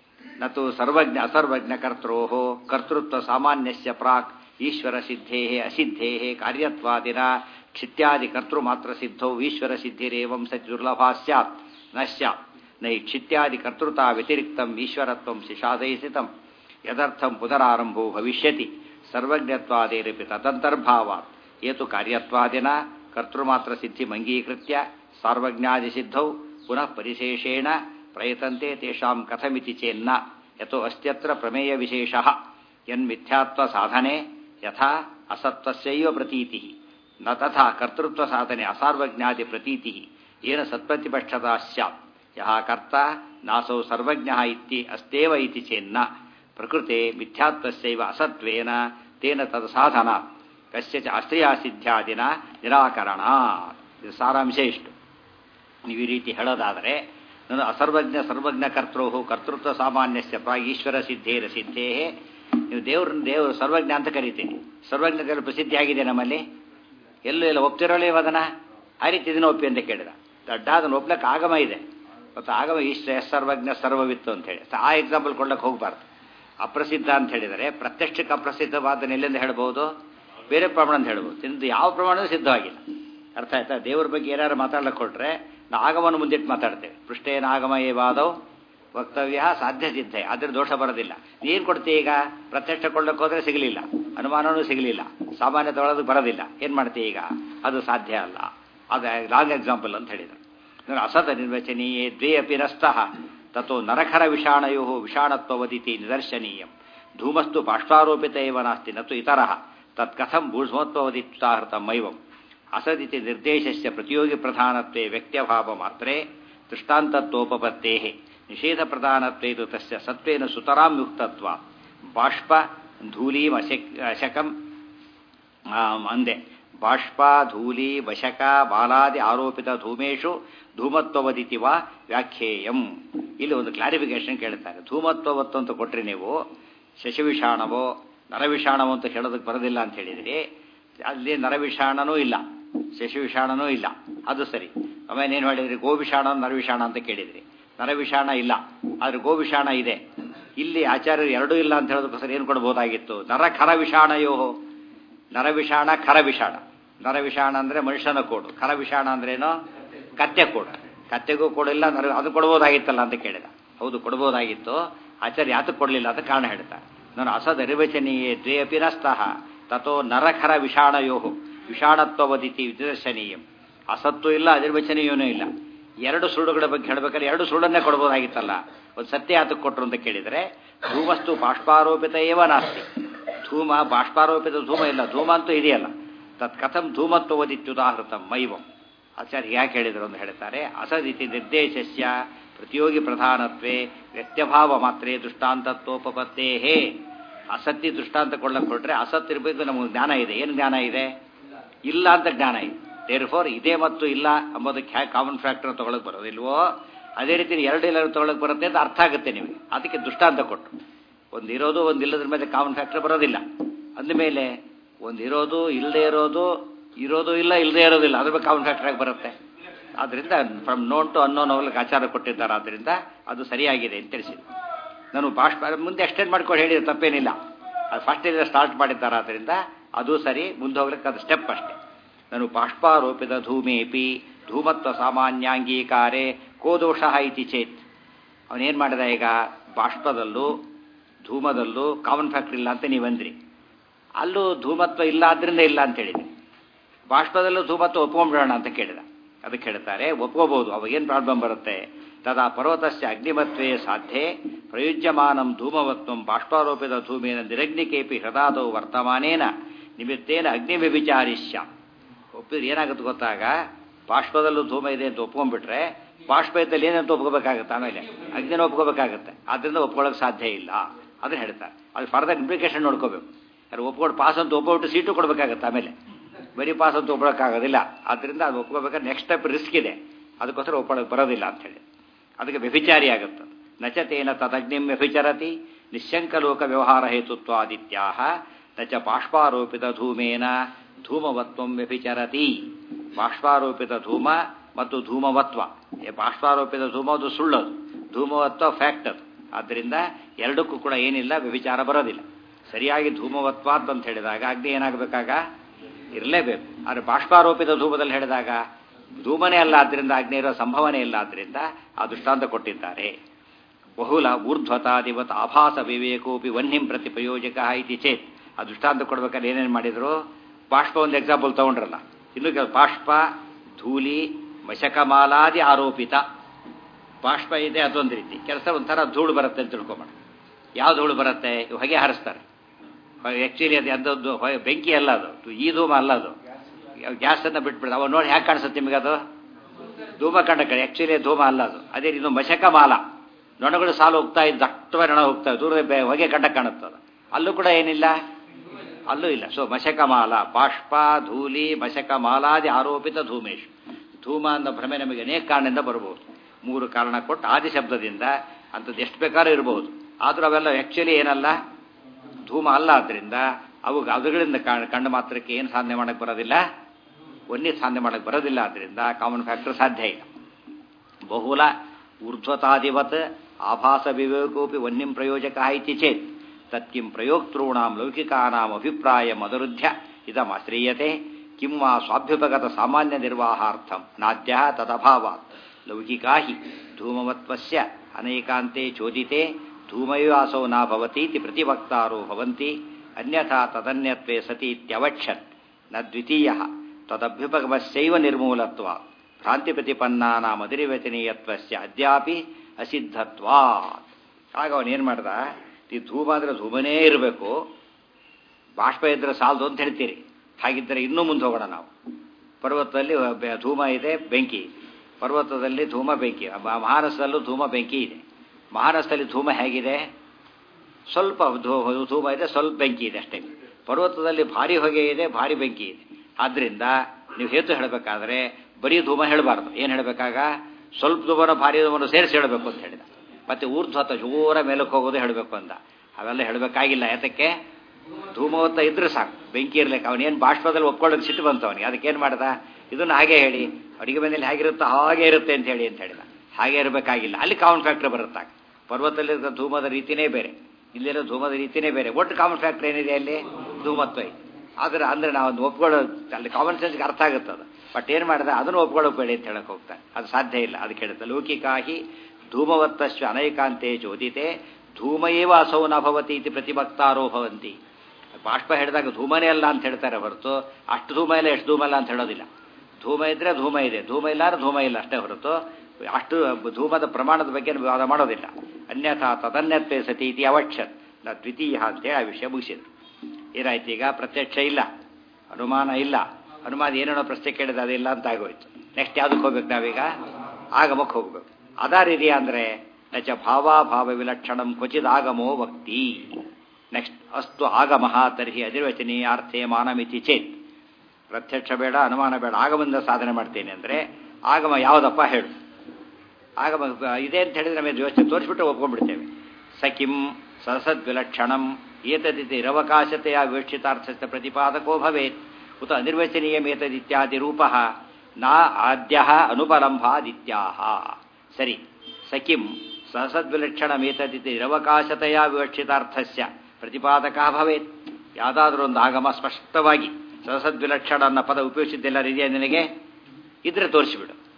ನತು ಸರ್ವಜ್ಞ ಅಸರ್ವಜ್ಞ ಕರ್ತೃ ಕರ್ತೃತ್ವ ಸಾಮಾನ್ಯಸ್ಯ ಪ್ರಾಕ್ ಈಶ್ವರ ಸಿದ್ಧೇ ಅಸಿದ್ಧೇ ಕಾರ್ಯತ್ವಾದಿನ ಕ್ಷಿತ್ಯಾದಿ ಕರ್ತೃ ಮಾತ್ರ ಸಿದ್ಧೌ ಈಶ್ವರ ಸಿದ್ಧಿರೇವಂ ಸಚ್ ದುರ್ಲಭಾ ಸ್ಯಾತ್ ನ ಸ್ಯಾತ್ ನೈ ಕ್ಷಿತ್ಯಾದಿ ಕರ್ತೃತಾ ವ್ಯತಿರಿಕ್ತಂ ಈಶ್ವರತ್ವಂ ಶಿಶಾದಯಿಸಿತಂ ಯದರ್ಥಂ ಪುನರಾರಂಭೋ ಭವಿಷ್ಯತಿ ಸರ್ವಜ್ಞತ್ವಾದೇರಪಿ ತದಂತರ್ಭಾವಾತ್ ಏತು ಕಾರ್ಯತ್ವಾದಿನ ಕರ್ತೃಮಾತ್ರ ಸಿದ್ಧಿಮಂಗೀಕೃತ್ಯ ಸಾರ್ವಜ್ಞಾದಿಸಿದ್ಧೌ ಪುನಃ ಪರಿಶೇಷೇಣ ಪ್ರಯತಂತೆ ತೇಷಾಂ ಕಥಮಿತಿ ಚೇನ್ನ ಯತೋ ಅಸ್ತ್ಯತ್ರ ಪ್ರಮೇಯ ವಿಶೇಷಃ ಯನ್ಮಿಥ್ಯಾತ್ವ ಸಾಧನೆ ಯಥಾ ಅಸತ್ವಸ್ಯೈವ ಪ್ರತೀತಿ ನ ತಥಾ ಕರ್ತೃತ್ವ ಸಾಧನೆ ಅಸಾರ್ವಜ್ಞಾದಿ ಪ್ರತೀತಿ ಏನ ಸತ್ಪ್ರತಿಪಕ್ಷತಾ ಸ್ಯಾತ್ ಯಹ ಕರ್ತ ನಾಸೌ ಸರ್ವಜ್ಞಃ ಇತಿ ಅಸ್ತೇವ ಇತಿ ಚೇನ್ನ ಪ್ರಕೃತೆ ಮಿಥ್ಯಾತ್ವಸ್ಯೈವ ಅಸತ್ವೇನ ತೇನ ತದ್ ಸಾಧನ ಕಸ್ಯಚ ಅಸ್ತ್ರೀಯಾಸಿದ್ಧ್ಯಾದಿನ ನಿರಾಕರಣ. ಇದು ಸಾರಾಂಶ ಇಷ್ಟು. ನೀವು ಈ ರೀತಿ ಹೇಳೋದಾದರೆ ನಾನು ಅಸರ್ವಜ್ಞ ಸರ್ವಜ್ಞ ಕರ್ತೃ ಕರ್ತೃತ್ವ ಸಾಮಾನ್ಯಸ್ಯ ಪ್ರಾಗ್ ಈಶ್ವರ ಸಿದ್ಧೇರ ಸಿದ್ಧೇ. ನೀವು ದೇವರು ಸರ್ವಜ್ಞ ಅಂತ ಕರಿತೀನಿ. ಸರ್ವಜ್ಞತೆಯಲ್ಲಿ ಪ್ರಸಿದ್ಧಿಯಾಗಿದೆ ನಮ್ಮಲ್ಲಿ. ಎಲ್ಲೂ ಎಲ್ಲ ಒಪ್ತಿರೋಲ್ಲ ಅದನ್ನ. ಆ ರೀತಿ ಇದನ್ನ ಒಪ್ಪಿ ಅಂತ ಕೇಳಿದ. ದೊಡ್ಡ ಅದನ್ನು ಒಪ್ಲಕ್ಕೆ ಆಗಮ ಇದೆ. ಮತ್ತು ಆಗಮ ಈಶ್ವರ ಸರ್ವಜ್ಞ ಸರ್ವವಿತ್ತು ಅಂತ ಹೇಳಿ ಆ ಎಕ್ಸಾಂಪಲ್ ಕೊಡ್ಲಕ್ಕೆ ಹೋಗಬಾರ್ದು. ಅಪ್ರಸಿದ್ಧ ಅಂತ ಹೇಳಿದರೆ ಪ್ರತ್ಯಕ್ಷಕ್ಕೆ ಅಪ್ರಸಿದ್ಧವಾದನ್ನು ಎಲ್ಲಿಂದ ಹೇಳ್ಬೋದು? ಬೇರೆ ಪ್ರಮಾಣ ಅಂತ ಹೇಳ್ಬೋದು. ಇಂದು ಯಾವ ಪ್ರಮಾಣವೂ ಸಿದ್ಧವಾಗಿಲ್ಲ. ಅರ್ಥ ಆಯ್ತಾ? ದೇವ್ರ ಬಗ್ಗೆ ಏನಾರು ಮಾತಾಡ್ಲಿಕ್ಕೆ ಕೊಟ್ಟರೆ ನಾವು ಆಗಮವನ್ನು ಮುಂದಿಟ್ಟು ಮಾತಾಡ್ತೇವೆ. ಪೃಷ್ಟೇನ ಆಗಮ ಏವಾದವ್ ವಕ್ತವ್ಯ ಸಾಧ್ಯ ಸಿದ್ಧೆ. ಆದರೆ ದೋಷ ಬರೋದಿಲ್ಲ. ಏನು ಕೊಡ್ತೀವಿ ಈಗ? ಪ್ರತ್ಯಕ್ಷ ಕೊಳ್ಳಕ್ಕೆ ಹೋದರೆ ಸಿಗಲಿಲ್ಲ, ಅನುಮಾನವೂ ಸಿಗಲಿಲ್ಲ, ಸಾಮಾನ್ಯ ತೊಗೊಳೋದು ಬರೋದಿಲ್ಲ. ಏನು ಮಾಡ್ತೀವಿ ಈಗ? ಅದು ಸಾಧ್ಯ ಅಲ್ಲ. ಅದು ಲಾಂಗ್ ಎಕ್ಸಾಂಪಲ್ ಅಂತ ಹೇಳಿದರು. ಅಸತ ನಿರ್ವಚನೀಯೇ ದ್ವೇ ಅಪಿ ನಸ್ತಃ ತಥೋ ನರಖರ ವಿಷಾಣಯೋ ವಿಷಾಣತ್ವವದಿತಿ ನಿದರ್ಶನೀಯಂ ಧೂಮಸ್ತು ಬಾಷ್ಪಾರೋಪಿತ ಏವ ನಾಸ್ತಿ ನತು ಇತರಃ ತತ್ಕಥಂ ಭೂಷ್ಮತ್ವವದಿತ್ಯುದಾಹೃತಮೈವಂ ಅಸದಿತಿ ನಿರ್ದೇಶಸ್ಯ ಪ್ರತಿಯೋಗಿ ಪ್ರಧಾನತ್ವೇ ವ್ಯಕ್ತ್ಯಭಾವ ಮಾತ್ರೇ ದೃಷ್ಟಾಂತತ್ವೋಪಪತ್ತೇಃ ನಿಷೇಧ ಪ್ರಧಾನತ್ವೇ ತು ತಸ್ಯ ಸತ್ವೇನ ಸುತರಾಂ ಯುಕ್ತತ್ವ ಬಾಷ್ಪ ಧೂಲೀಂ ಅಶಕಂ ಅಂದೆ ಬಾಷ್ಪ ಧೂಲಿ ವಶಕ ಬಾಲಾದಿ ಆರೋಪಿತ ಧೂಮೇಶು ಧೂಮತ್ವವದಿತಿ ವಾ ವ್ಯಾಖ್ಯೇಯಂ. ಇಲ್ಲಿ ಒಂದು ಕ್ಲಾರಿಫಿಕೇಶನ್ ಕೇಳ್ತಾರೆ. ಧೂಮತ್ವವತ್ತು ಅಂತ ಕೊಟ್ಟರೆ ನೀವು ಶಶವಿಷಾಣವೋ ನರವಿಷಾಣವೋ ಅಂತ ಹೇಳೋದಕ್ಕೆ ಬರೋದಿಲ್ಲ ಅಂತ ಹೇಳಿದ್ರಿ. ಅಲ್ಲಿ ನರವಿಷಾಣನೂ ಇಲ್ಲ, ಶಶವಿಷಾಣನೂ ಇಲ್ಲ. ಅದು ಸರಿ. ಆಮೇಲೆ ಏನು ಹೇಳಿದ್ರಿ? ಗೋವಿಷಾಣ ನರವಿಷಾಣ ಅಂತ ಕೇಳಿದ್ರಿ. ನರವಿಷಾಣ ಇಲ್ಲ, ಆದರೆ ಗೋವಿಷಾಣ ಇದೆ. ಇಲ್ಲಿ ಆಚಾರ್ಯರು ಎರಡೂ ಇಲ್ಲ ಅಂತ ಹೇಳೋದಕ್ಕೋಸ್ಕರ ಏನು ಕೊಡ್ಬೋದಾಗಿತ್ತು? ನರಖರ ವಿಷಾಣಯೋ. ನರವಿಷಾಣ ಖರವಿಷಾಣ. ನರವಿಷಾಣ ಅಂದರೆ ಮನುಷ್ಯನ ಕೋಡು, ಖರವಿಷಾಣ ಅಂದ್ರೇನೋ ಕತ್ತೆ ಕೋಡು. ಕತ್ತೆಗೂ ಕೊಡಿಲ್ಲ, ಅದು ಕೊಡ್ಬೋದಾಗಿತ್ತಲ್ಲ ಅಂತ ಕೇಳಿದ. ಹೌದು, ಕೊಡ್ಬೋದಾಗಿತ್ತು. ಆಚಾರ್ಯ ಯಾತಕ್ಕೆ ಕೊಡಲಿಲ್ಲ ಅಂತ ಕಾರಣ ಹೇಳ್ತಾರೆ. ನಾನು ಅಸದ್ ಅರಿವಚನೀಯೇ ದ್ವೇ ಅಪಿ ನಸ್ತಃ ತಥೋ ನರಖರ ವಿಷಾಣಯೋ ವಿಷಾಣತ್ವವದಿತಿ ವಿದರ್ಶನೀಯಂ. ಅಸತ್ತು ಇಲ್ಲ, ಅನಿರ್ವಚನೀಯನೂ ಇಲ್ಲ. ಎರಡು ಸುಳ್ಳುಗಳ ಬಗ್ಗೆ ಹೇಳಬೇಕಾದ್ರೆ ಎರಡು ಸುಳ್ಳನ್ನೇ ಕೊಡ್ಬೋದಾಗಿತ್ತಲ್ಲ. ಒಂದು ಸತ್ಯ ಯಾತಕ್ಕೆ ಕೊಟ್ಟರು ಅಂತ ಕೇಳಿದರೆ ಧೂಮಸ್ತು ಬಾಷ್ಪಾರೋಪಿತ ಏವ ನಾಸ್ತಿ. ಧೂಮ ಬಾಷ್ಪಾರೋಪಿತ ಧೂಮ ಇಲ್ಲ, ಧೂಮ ಅಂತೂ ಇದೆಯಲ್ಲ. ತತ್ ಕಥಂ ಧೂಮತ್ವವದಿತ್ಯುದಾಹೃತಂ ಮೈವಂ. ಆಚಾರ್ಯ ಯಾಕೆ ಹೇಳಿದರು ಅಂತ ಹೇಳ್ತಾರೆ. ಅಸದಿತಿ ನಿರ್ದೇಶಸ್ಯ ಪ್ರತಿಯೋಗಿ ಪ್ರಧಾನತ್ವೇ ವ್ಯಕ್ತ್ಯಭಾವ ಮಾತ್ರೇ ದೃಷ್ಟಾಂತತ್ವೋಪಪತ್ತೇಹೇ. ಅಸತ್ಯ ದೃಷ್ಟಾಂತ ಕೊಳ್ಳಕ್ಕೆ ಹೊರಟ್ರೆ ಅಸತ್ ಇರಬೇಕು. ನಮಗೆ ಜ್ಞಾನ ಇದೆ. ಏನು ಜ್ಞಾನ ಇದೆ? ಇಲ್ಲ ಅಂತ ಜ್ಞಾನ ಇದೆ. ದೇರ್ಫೋರ್ ಇದೆ ಮತ್ತು ಇಲ್ಲ ಎಂಬುದಕ್ಕೆ ಹ್ಯಾ ಕಾಮನ್ ಫ್ಯಾಕ್ಟರ್ ತೊಗೊಳಕ್ಕೆ ಬರೋದಿಲ್ವೋ ಅದೇ ರೀತಿ ಎರಡು ಎಲ್ಲರೂ ತೊಗೊಳಕ್ಕೆ ಬರುತ್ತೆ ಅಂತ ಅರ್ಥ ಆಗುತ್ತೆ ನಿಮಗೆ. ಅದಕ್ಕೆ ದೃಷ್ಟಾಂತ ಕೊಟ್ಟು ಒಂದು ಇರೋದು ಒಂದು ಇಲ್ಲದ್ರ ಮೇಲೆ ಕಾಮನ್ ಫ್ಯಾಕ್ಟರ್ ಬರೋದಿಲ್ಲ. ಅಂದಮೇಲೆ ಒಂದು ಇರೋದು ಇಲ್ಲದೆ ಇರೋದು, ಇರೋದು ಇಲ್ಲ ಇಲ್ಲದೆ ಇರೋದಿಲ್ಲ, ಅದ್ರ ಬಗ್ಗೆ ಕಾಮನ್ ಫ್ಯಾಕ್ಟರ್ ಆಗಿ ಬರುತ್ತೆ. ಆದ್ದರಿಂದ ಫ್ರಮ್ ನೋನ್ ಟು ಅನ್ನೋನ್ ಹೋಗ್ಲಿಕ್ಕೆ ಆಚಾರ ಕೊಟ್ಟಿದ್ದಾರೆ. ಆದ್ದರಿಂದ ಅದು ಸರಿಯಾಗಿದೆ ಅಂತ ತಿಳಿಸಿದ್ರು. ನಾನು ಬಾಷ್ಪ ಮುಂದೆ ಎಕ್ಸ್ಟೆಂಡ್ ಮಾಡ್ಕೊಂಡು ಹೇಳಿದ್ರೆ ತಪ್ಪೇನಿಲ್ಲ. ಅದು ಫಸ್ಟ್ ಇಂದ ಸ್ಟಾರ್ಟ್ ಮಾಡಿದ್ದಾರೆ. ಆದ್ದರಿಂದ ಅದು ಸರಿ. ಮುಂದೆ ಹೋಗ್ಲಿಕ್ಕೆ ಅದು ಸ್ಟೆಪ್ ಅಷ್ಟೇ. ನಾನು ಬಾಷ್ಪಾರೋಪಿತ ಧೂಮೇಪಿ ಧೂಮತ್ವ ಸಾಮಾನ್ಯಾಂಗೀಕಾರೆ ಕೋ ದೋಷ ಇತಿ ಚೇತ್. ಅವನೇನು ಮಾಡಿದ ಈಗ ಬಾಷ್ಪದಲ್ಲೂ ಧೂಮದಲ್ಲೂ ಕಾಮನ್ ಫ್ಯಾಕ್ಟರ್ ಇಲ್ಲ ಅಂತ ನೀವಂದ್ರಿ, ಅಲ್ಲೂ ಧೂಮತ್ವ ಇಲ್ಲ ಆದ್ರಿಂದ ಇಲ್ಲ ಅಂತ ಹೇಳಿದ್ರಿ. ಬಾಷ್ಪದಲ್ಲೂ ಧೂಮತ್ವ ಒಪ್ಕೊಂಡ್ಬಿಡೋಣ ಅಂತ ಕೇಳಿದ. ಅದಕ್ಕೆ ಹೇಳ್ತಾರೆ ಒಪ್ಕೋಬಹುದು. ಅವಾಗೇನು ಪ್ರಾಬ್ಲಮ್ ಬರುತ್ತೆ? ತದಾ ಪರ್ವತಸ್ಯ ಅಗ್ನಿಮತ್ವೇ ಸಾಧ್ಯೆ ಪ್ರಯುಜ್ಯಮಾನಂ ಧೂಮವತ್ವಂ ಬಾಷ್ಪಾರೋಪಿತ ಧೂಮೇನ ನಿರಗ್ನಿಕೇಪಿ ಹೃದಾದೌ ವರ್ತಮಾನೇನ ನಿಮಿತ್ತೇನ ಅಗ್ನಿ ವ್ಯಭಿಚಾರಿಷ್ಯ. ಒಪ್ಪಿದ್ರೆ ಏನಾಗುತ್ತೆ ಗೊತ್ತಾಗ, ಬಾಷ್ಪದಲ್ಲೂ ಧೂಮ ಇದೆ ಅಂತ ಒಪ್ಕೊಂಡ್ಬಿಟ್ರೆ ಬಾಷ್ಪ ಇದ್ದಲ್ಲಿ ಏನಂತ ಒಪ್ಕೋಬೇಕಾಗುತ್ತೆ, ಆಮೇಲೆ ಅಗ್ನಿನ ಒಪ್ಕೋಬೇಕಾಗುತ್ತೆ. ಆದ್ದರಿಂದ ಒಪ್ಕೊಳ್ಳೋಕೆ ಸಾಧ್ಯ ಇಲ್ಲ ಅದನ್ನ ಹೇಳ್ತಾರೆ. ಅದು ಫರ್ದರ್ ಇಂಪ್ಲಿಕೇಶನ್ ನೋಡ್ಕೋಬೇಕು. ಯಾರು ಒಪ್ಕೊಂಡು ಪಾಸ್ ಅಂತ ಒಪ್ಪಿಟ್ಟು ಸೀಟು ಕೊಡಬೇಕಾಗತ್ತೆ, ಆಮೇಲೆ ಬರೀ ಪಾಸ್ ಅಂತ ಒಪ್ಕೊಳ್ಳೋಕ್ಕಾಗೋದಿಲ್ಲ. ಆದ್ದರಿಂದ ಅದು ಒಪ್ಕೋಬೇಕಾದ್ರೆ ನೆಕ್ಸ್ಟ್ ಸ್ಟೆಪ್ ರಿಸ್ಕ್ ಇದೆ, ಅದಕ್ಕೋಸ್ಕರ ಒಪ್ಕೊಳ್ಳೋಕೆ ಬರೋದಿಲ್ಲ ಅಂತ ಹೇಳಿ ಅದಕ್ಕೆ ವ್ಯಭಿಚಾರಿ ಆಗುತ್ತೆ. ನಚತೇನ ತದಗ್ನಿಂ ವ್ಯಭಿಚರತಿ ನಿಶ್ಶಂಕಲೋಕ ವ್ಯವಹಾರ ಹೇತುತ್ವಾದಿತ್ಯಾಹ ನಚ ಬಾಷ್ಪಾರೋಪಿತ ಧೂಮೇನ ಧೂಮವತ್ವಂ ವ್ಯಭಿಚರತಿ. ಬಾಷ್ಪಾರೋಪಿತ ಧೂಮ ಮತ್ತು ಧೂಮವತ್ವ, ಬಾಷ್ಪಾರೋಪಿತ ಧೂಮ ಅದು ಸುಳ್ಳದು, ಧೂಮವತ್ವ ಫ್ಯಾಕ್ಟ್ ಅದು. ಆದ್ದರಿಂದ ಎರಡಕ್ಕೂ ಕೂಡ ಏನಿಲ್ಲ, ವ್ಯಭಿಚಾರ ಬರೋದಿಲ್ಲ. ಸರಿಯಾಗಿ ಧೂಮವತ್ವ ಅಂತ ಹೇಳಿದಾಗ ಅಗ್ನಿ ಏನಾಗಬೇಕಾಗ ಇರಲೇಬೇಕು. ಆದರೆ ಬಾಷ್ಪಾರೋಪಿತ ಧೂಮದಲ್ಲಿ ಹೇಳಿದಾಗ ಧೂಮನೇ ಅಲ್ಲ, ಆದ್ದರಿಂದ ಅಗ್ನಿ ಇರೋ ಸಂಭವನೆ ಇಲ್ಲ. ಆದ್ದರಿಂದ ಆ ದೃಷ್ಟಾಂತ ಕೊಟ್ಟಿದ್ದಾರೆ. ಬಹುಲ ಊರ್ಧ್ವತಾದಿವತ್ ಆಭಾಸ ವಿವೇಕೋಪಿ ವನ್ಹಿಂ ಪ್ರತಿ ಪ್ರಯೋಜಕ ಇತಿ ಚೇತ್. ಆ ದೃಷ್ಟಾಂತ ಕೊಡ್ಬೇಕಾದ್ರೆ ಏನೇನು ಮಾಡಿದ್ರು? ಬಾಷ್ಪ ಒಂದು ಎಕ್ಸಾಂಪಲ್ ತಗೊಂಡ್ರಲ್ಲ, ಇನ್ನು ಬಾಷ್ಪ ಧೂಲಿ ಮಶಕಮಾಲಾದಿ ಆರೋಪಿತ. ಬಾಷ್ಪ ಇದೆ ಅದೊಂದು ರೀತಿ ಕೆಲಸ, ಒಂಥರ ಧೂಳು ಬರುತ್ತೆ ಅಂತ ತಿಳ್ಕೊಂಬೇಡ. ಯಾವ ಧೂಳು ಬರುತ್ತೆ? ಹೊಗೆ ಹಾರಿಸ್ತಾರೆ. ಆ್ಯಕ್ಚುಲಿ ಅದು ಅಂಥದ್ದು ಬೆಂಕಿ ಅಲ್ಲ, ಅದು ಈ ಧೂಮ ಅಲ್ಲ, ಅದು ಗ್ಯಾಸನ್ನು ಬಿಟ್ಬಿಡ್ದು. ಅವ ನೋಡಿ ಹ್ಯಾಕೆ ಕಾಣಿಸುತ್ತೆ ನಿಮಗೆ? ಅದು ಧೂಮ ಕಂಡ ಕಡೆ, ಆ್ಯಕ್ಚುಲಿ ಧೂಮ ಅಲ್ಲ ಅದು. ಅದೇ ಇದು ಮಶಕಮಾಲ, ನೊಣಗಳು ಸಾಲು ಹೋಗ್ತಾ ಇದ್ದು ದಟ್ಟವಾಗಿ ನೊಣ ಹೋಗ್ತಾ ದೂರದ ಹೊಗೆ ಕಂಡ ಕಾಣುತ್ತದೆ. ಅಲ್ಲೂ ಕೂಡ ಏನಿಲ್ಲ, ಅಲ್ಲೂ ಇಲ್ಲ. ಸೊ ಮಶಕಮಾಲ, ಬಾಷ್ಪ ಧೂಲಿ ಮಶಕಮಾಲಾದಿ ಆರೋಪಿತ ಧೂಮೇಶ್. ಧೂಮ ಅನ್ನೋ ಭ್ರಮೆ ನಮಗೆ ಅನೇಕ ಕಾರಣದಿಂದ ಬರಬಹುದು. ಮೂರು ಕಾರಣ ಕೊಟ್ಟು ಆದಿ ಶಬ್ದದಿಂದ ಅಂಥದ್ದು ಎಷ್ಟು ಬೇಕಾದ್ರೂ ಇರಬಹುದು. ಆದರೂ ಅವೆಲ್ಲ ಆ್ಯಕ್ಚುಲಿ ಏನಲ್ಲ, ಧೂಮ ಅಲ್ಲ. ಆದ್ದರಿಂದ ಅವು ಅವುಗಳಿಂದ ಕಂಡು ಮಾತ್ರಕ್ಕೆ ಏನು ಸಾಧನೆ ಮಾಡೋಕ್ಕೆ ಬರೋದಿಲ್ಲ, ಒಂದೇ ಸಾಧನೆ ಮಾಡೋಕ್ಕೆ ಬರೋದಿಲ್ಲ. ಆದ್ದರಿಂದ ಕಾಮನ್ ಫ್ಯಾಕ್ಟರ್ ಸಾಧ್ಯ ಇಲ್ಲ. ಬಹುಲ ಊರ್ಧ್ವತಾದಿವತ್ ಆಭಾಸ ವಿವೇಕೋಪಿ ವನ್ಯಂ ಪ್ರಯೋಜಕ ಇತಿ ಚೇತ್ ತತ್ಕಿಂ ಪ್ರಯೋಕ್ತॄಣಾಂ ಲೌಕಿಕಾನಾಂ ಅಭಿಪ್ರಾಯ ಮದರುಧ್ಯ ಇದಮಾಶ್ರೀಯತೆ ಕಿಂ ವಾ ಸ್ವಾಭ್ಯುಪಗತ ಸಾಮಾನ್ಯ ನಿರ್ವಾಹಾರ್ಥಂ ನಾದ್ಯ ತದಭಾವಾತ್ ಲೌಕಿಕಾ ಹಿ ಧೂಮವತ್ವಸ್ಯ ಅನೇಕಾಂತೆ ಚೋದಿತೆ ಧೂಮಯೋ ನ ಭವತೀತಿ ಪ್ರತಿವಕ್ತಾರೋ ಭವಂತಿ ಅನ್ಯಥಾ ತದನ್ಯತ್ವೇ ಸತಿ ಇತ್ಯವಕ್ಷತ್ ನ ದ್ವಿತೀಯಃ ತದಭ್ಯುಪಗಮಸ್ಯೈವ ನಿರ್ಮೂಲತ್ವಾತ್ ಭ್ರಾಂತಿ ಪ್ರತಿಪನ್ನಾನಾಂ ಅಧಿರಿವಚನೀಯತ್ವಸ್ಯ ಅದ್ಯಾಪಿ ಅಸಿದ್ಧತ್ವಾತ್. ಆಗ ಅವನೇನು ಮಾಡ್ದ, ಈ ಧೂಮ ಅಂದರೆ ಧೂಮನೇ ಇರಬೇಕು, ಬಾಷ್ಪ ಇದ್ರೆ ಸಾಲದು ಅಂತ ಹೇಳ್ತೀರಿ. ಹಾಗಿದ್ದರೆ ಇನ್ನೂ ಮುಂದೆ ಹೋಗೋಣ ನಾವು. ಪರ್ವತದಲ್ಲಿ ಧೂಮ ಇದೆ, ಬೆಂಕಿ. ಪರ್ವತದಲ್ಲಿ ಧೂಮ ಬೆಂಕಿ, ಮಹಾನಸದಲ್ಲೂ ಧೂಮ ಬೆಂಕಿ ಇದೆ. ಮಹಾನಸದಲ್ಲಿ ಧೂಮ ಹೇಗಿದೆ? ಸ್ವಲ್ಪ ಧೂಮ ಇದೆ, ಸ್ವಲ್ಪ ಬೆಂಕಿ ಇದೆ ಅಷ್ಟೇ. ಪರ್ವತದಲ್ಲಿ ಭಾರಿ ಹೊಗೆ ಇದೆ, ಭಾರಿ ಬೆಂಕಿ ಇದೆ. ಆದ್ದರಿಂದ ನೀವು ಹೇತು ಹೇಳಬೇಕಾದ್ರೆ ಬರೀ ಧೂಮ ಹೇಳಬಾರ್ದು. ಏನು ಹೇಳಬೇಕಾಗ? ಸ್ವಲ್ಪ ಧೂಮನ ಭಾರಿ ಧೂಮನ ಸೇರಿಸಿ ಹೇಳಬೇಕು ಅಂತ ಹೇಳಿದ. ಮತ್ತೆ ಊರ್ಧ್ವತ ಜೋರ ಮೇಲಕ್ಕೆ ಹೋಗೋದು ಹೇಳಬೇಕು ಅಂದ. ಅವೆಲ್ಲ ಹೇಳಬೇಕಾಗಿಲ್ಲ. ಯಾತಕ್ಕೆ? ಧೂಮವತ್ತ ಇದ್ರೆ ಸಾಕು, ಬೆಂಕಿ ಇರ್ಲಿಕ್ಕೆ. ಅವನೇನು ಬಾಷ್ಪದಲ್ಲಿ ಒಪ್ಕೊಳ್ಳೋದು ಸಿಟ್ಟು ಬಂತು ಅವನಿಗೆ. ಅದಕ್ಕೇನು ಮಾಡ್ದ? ಇದನ್ನು ಹಾಗೆ ಹೇಳಿ, ಅಡಿಗೆ ಮನೆಯಲ್ಲಿ ಹೇಗಿರುತ್ತೋ ಹಾಗೆ ಇರುತ್ತೆ ಅಂತ ಹೇಳಿದ. ಹಾಗೆ ಇರಬೇಕಾಗಿಲ್ಲ, ಅಲ್ಲಿ ಕಾಮನ್ ಫ್ಯಾಕ್ಟರ್ ಬರುತ್ತಾಗ. ಪರ್ವತದಲ್ಲಿರೋ ಧೂಮದ ರೀತಿಯೇ ಬೇರೆ, ಇಲ್ಲಿರೋ ಧೂಮದ ರೀತಿಯೇ ಬೇರೆ. ಒಟ್ಟು ಕಾಮನ್ ಫ್ಯಾಕ್ಟರ್ ಏನಿದೆ ಅಲ್ಲಿ? ಧೂಮತ್ವ ಇದೆ. ಆದರೆ ಅಂದರೆ ನಾವು ಒಂದು ಒಪ್ಕೊಳ್ಳೋ, ಅಲ್ಲಿ ಕಾಮನ್ ಸೆನ್ಸ್ಗೆ ಅರ್ಥ ಆಗುತ್ತೆ ಅದು. ಬಟ್ ಏನು ಮಾಡಿದ? ಅದನ್ನು ಒಪ್ಕೊಳ್ಳೋಬೇಡಿ ಅಂತ ಹೇಳಕ್ಕೆ ಹೋಗ್ತಾರೆ. ಅದು ಸಾಧ್ಯ ಇಲ್ಲ. ಅದಕ್ಕೆ ಹೇಳುತ್ತೆ ಲೌಕಿಕಾಹಿ ಧೂಮವತ್ತಶ್ವ ಅನೈಕಾಂತೆ ಚೋದಿತೆ ಧೂಮಯೇವ ಅಸೌ ನ ಭವತಿ ಇತಿ ಪ್ರತಿಭಕ್ತಾರೋ ಭವಂತಿ. ಬಾಷ್ಪ ಹೇಳಿದಾಗ ಧೂಮನೇ ಅಲ್ಲ ಅಂತ ಹೇಳ್ತಾರೆ ಹೊರತು ಅಷ್ಟು ಧೂಮ ಇಲ್ಲ ಎಷ್ಟು ಧೂಮ ಇಲ್ಲ ಅಂತ ಹೇಳೋದಿಲ್ಲ. ಧೂಮ ಇದ್ದರೆ ಧೂಮ ಇದೆ, ಧೂಮ ಇಲ್ಲ ಅಂದ್ರೆ ಧೂಮ ಇಲ್ಲ ಅಷ್ಟೇ ಹೊರತು ಅಷ್ಟು ಧೂಮದ ಪ್ರಮಾಣದ ಬಗ್ಗೆ ವಾದ ಮಾಡೋದಿಲ್ಲ. ಅನ್ಯಥಾ ತದನ್ಯತ್ವೇ ಸತಿ ಇತಿ ಅವಕ್ಷತ್ ನ ದ್ವಿತೀಯ ಅಂತೇಳಿ ಆ ವಿಷಯ ಮುಗಿಸಿದ್ರು. ಏನಾಯ್ತು ಈಗ? ಪ್ರತ್ಯಕ್ಷ ಇಲ್ಲ, ಅನುಮಾನ ಇಲ್ಲ. ಅನುಮಾನ ಏನೇನೋ ಪ್ರಶ್ನೆ ಕೇಳಿದ ಅದಿಲ್ಲ ಅಂತ ಆಗೋಯ್ತು. ನೆಕ್ಸ್ಟ್ ಯಾವುದಕ್ಕೆ ಹೋಗ್ಬೇಕು ನಾವೀಗ? ಆಗಮಕ್ಕೆ ಹೋಗ್ಬೇಕು. ಅದಾರಿದೆಯಾ ಅಂದರೆ ನಚ ಭಾವಾಭಾವ ವಿಲಕ್ಷಣಂ ಕ್ವಚಿದ್ ಆಗಮೋ ವಕ್ತಿ. ನೆಕ್ಸ್ಟ್ ಅಸ್ತು ಆಗಮಃ ತರ್ಹಿ ಅಧಿರ್ವಚನೀಯಾರ್ಥೇ ಮಾನಮಿತಿ ಚೇತ್. ಪ್ರತ್ಯಕ್ಷ ಬೇಡ, ಅನುಮಾನ ಬೇಡ, ಆಗಮದಿಂದ ಸಾಧನೆ ಮಾಡ್ತೇನೆ ಅಂದರೆ ಆಗಮ ಯಾವುದಪ್ಪ ಹೇಳು? ಆಗಮ ಇದೆ ಅಂತ ಹೇಳಿದ್ರೆ ನಮಗೆ ವ್ಯವಸ್ಥೆ ತೋರಿಸ್ಬಿಟ್ಟು ಒಪ್ಕೊಂಡ್ಬಿಡ್ತೇವೆ. ಸಕಿಂ ಸಸದ್ವಿಲಕ್ಷಣಂ ಏತದಿತಿ ನಿರವಕಾಶತೆಯ ವಿವಕ್ಷಿತಾರ್ಥಸ್ಯ ಪ್ರತಿಪಾದಕೋ ಭವೇತ್ ಉತ ಅನಿರ್ವಚನೀಯಮೇತದಿತ್ಯಾದಿ ರೂಪಃ ನಾ ಆದ್ಯ ಅನುಪಲಂಭಾದಿತ್ಯಾಹ. ಸರಿ, ಸಕಿಂ ಸಸದ್ವಿಲಕ್ಷಣಮೇತದಿತಿ ನಿರವಕಾಶತೆಯ ವಿವಕ್ಷಿತಾರ್ಥಸ್ಯ ಪ್ರತಿಪಾದಕ ಭವೇತ್. ಯಾವುದಾದ್ರೂ ಒಂದು ಆಗಮ ಸ್ಪಷ್ಟವಾಗಿ ಸಸದ್ವಿಲಕ್ಷಣ ಅನ್ನೋ ಪದ ಉಪಯೋಗಿಸಿದ್ದೆಲ್ಲ ಇದೆಯಾ ನಿನಗೆ? ಇದ್ರೆ ತೋರಿಸಿಬಿಡು.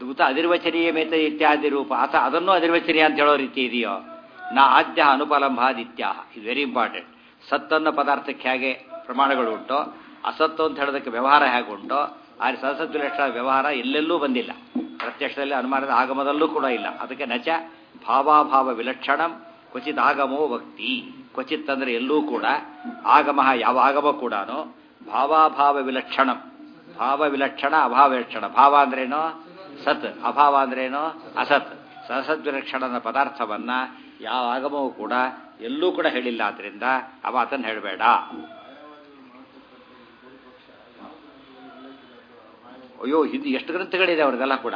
ಉತ ಅನಿರ್ವಚನೀಯ ಮೇತ ಇತ್ಯಾದಿ ರೂಪ ಅಥ ಅದನ್ನು ಅನಿರ್ವಚನೀಯ ಅಂತ ಹೇಳೋ ರೀತಿ ಇದೆಯೋ ನಾ ಆದ್ಯ ಅನುಪಲಂಭಾದಿತ್ಯಾಹ. ಇದು ವೆರಿ ಇಂಪಾರ್ಟೆಂಟ್. ಸತ್ತನ್ನ ಪದಾರ್ಥಕ್ಕೆ ಹೇಗೆ ಪ್ರಮಾಣಗಳು ಉಂಟು, ಅಸತ್ತು ಅಂತ ಹೇಳೋದಕ್ಕೆ ವ್ಯವಹಾರ ಹೇಗೆ ಉಂಟು, ಆ ಸದಸತ್ತು ಲಕ್ಷಣ ವ್ಯವಹಾರ ಎಲ್ಲೆಲ್ಲೂ ಬಂದಿಲ್ಲ. ಪ್ರತ್ಯಕ್ಷದಲ್ಲಿ ಅನುಮಾನದ ಆಗಮದಲ್ಲೂ ಕೂಡ ಇಲ್ಲ. ಅದಕ್ಕೆ ನಚ ಭಾವಾಭಾವ ವಿಲಕ್ಷಣಂ ಕ್ವಚಿತ್ ಆಗಮೋ ಭಕ್ತಿ. ಕ್ವಚಿತ್ ಅಂದರೆ ಎಲ್ಲೂ ಕೂಡ, ಆಗಮ ಯಾವ ಆಗಮ ಕೂಡ ಭಾವಾಭಾವ ವಿಲಕ್ಷಣಂ. ಭಾವ ವಿಲಕ್ಷಣ ಅಭಾವ ವಿಲಕ್ಷಣ. ಭಾವ ಅಂದ್ರೇನು ಸತ್, ಅಭಾವ ಅಂದ್ರೇನು ಅಸತ್. ಸದಸದ್ವಿಲಕ್ಷಣದ ಪದಾರ್ಥವನ್ನ ಯಾವ ಆಗಮವೂ ಕೂಡ ಎಲ್ಲೂ ಕೂಡ ಹೇಳಿಲ್ಲ. ಆದ್ರಿಂದ ಅವ ಅದನ್ನು ಹೇಳಬೇಡ. ಅಯ್ಯೋ, ಹಿಂದೆ ಎಷ್ಟು ಗ್ರಂಥಗಳಿದೆ ಅವ್ರದ್ದೆಲ್ಲ ಕೂಡ.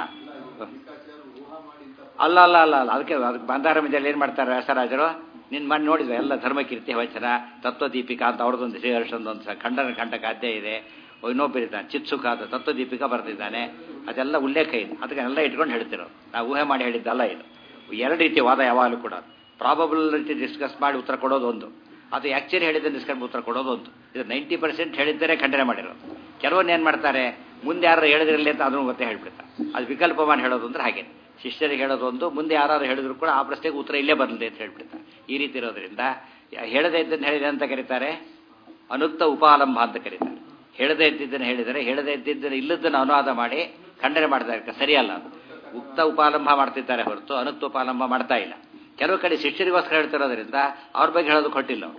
ಅಲ್ಲ ಅಲ್ಲ ಅಲ್ಲ ಅಲ್ಲ ಅದಕ್ಕೆ ಬಂಧಾರ ಮಿದಲ್ಲಿ ಏನು ಮಾಡ್ತಾರೆ ವ್ಯಾಸರಾಜರು, ನಿನ್ನ ಮಣ್ಣು ನೋಡಿದ್ವಿ ಎಲ್ಲ ಧರ್ಮಕೀರ್ತಿ ವಚನ ತತ್ವದೀಪಿಕಾ ಅಂತ ಅವ್ರದ್ದೊಂದು ಶ್ರೀಹರ್ಷಂದೊಂದು ಖಂಡನ ಕಂಠಕ ಅಧ್ಯಾಯ ಇದೆ. ಇನ್ನೊಬ್ಬರಿದ್ದಾನೆ ಚಿತ್ಸುಖ ಅಂತ ತತ್ವದೀಪಿಕಾ ಬರೆದಿದ್ದಾನೆ. ಅದೆಲ್ಲ ಉಲ್ಲೇಖ ಇದೆ. ಅದಕ್ಕೆಲ್ಲ ಇಟ್ಕೊಂಡು ಹೇಳ್ತಿರೋ, ನಾವು ಊಹೆ ಮಾಡಿ ಹೇಳಿದ್ದಲ್ಲ ಇದು. ಎರಡು ರೀತಿಯ ವಾದ ಯಾವಾಗಲೂ ಕೂಡ. ಪ್ರಾಬಬಿಲಿಟಿ ಡಿಸ್ಕಸ್ ಮಾಡಿ ಉತ್ತರ ಕೊಡೋದು ಒಂದು, ಅದು ಆ್ಯಕ್ಚುಲಿ ಹೇಳಿದ್ದೆ ಡಿಸ್ಕಸ್ ಉತ್ತರ ಕೊಡೋದು ಒಂದು. ಇದು 90% ಹೇಳಿದ್ದರೆ ಖಂಡನೆ ಮಾಡಿರೋದು. ಕೆಲವೊಂದು ಏನು ಮಾಡ್ತಾರೆ, ಮುಂದೆ ಯಾರು ಹೇಳಿದ್ರಲ್ಲಿ ಅಂತ ಅದನ್ನು ಮತ್ತೆ ಹೇಳ್ಬಿಡ್ತಾರೆ. ಅದು ವಿಕಲ್ಪಮಾನ ಹೇಳೋದು ಅಂದ್ರೆ ಹಾಗೆ. ಶಿಷ್ಯರಿಗೆ ಹೇಳೋದೊಂದು, ಮುಂದೆ ಯಾರು ಹೇಳಿದ್ರು ಕೂಡ ಆ ಪ್ರಶ್ನೆಗೆ ಉತ್ತರ ಇಲ್ಲೇ ಬರಲಿದೆ ಅಂತ ಹೇಳ್ಬಿಡ್ತಾರೆ. ಈ ರೀತಿ ಇರೋದ್ರಿಂದ ಹೇಳದೇ ಇದ್ದನ್ನು ಹೇಳಿದೆ ಅಂತ ಕರೀತಾರೆ, ಅನುಕ್ತ ಉಪಾಲಂಬ ಅಂತ ಕರೀತಾರೆ. ಹೇಳದೇ ಇದ್ದಿದ್ದನ್ನು ಹೇಳಿದರೆ, ಹೇಳದೇ ಇದ್ದಿದ್ದನ್ನು ಇಲ್ಲದನ್ನು ಅನುವಾದ ಮಾಡಿ ಖಂಡನೆ ಮಾಡ್ತಾರೆ. ಸರಿಯಲ್ಲ ಅದು. ಉಕ್ತ ಉಪಾಲಂಬ ಮಾಡ್ತಿದ್ದಾರೆ ಹೊರತು ಅನುಕ್ತ ಉಪಾಲಂಬ ಮಾಡ್ತಾ ಇಲ್ಲ. ಕೆಲವು ಕಡೆ ಶಿಷ್ಯರಿಗೋಸ್ಕರ ಹೇಳ್ತಿರೋದ್ರಿಂದ ಅವ್ರ ಬಗ್ಗೆ ಹೇಳೋದು ಕೊಟ್ಟಿಲ್ಲ ಅವರು.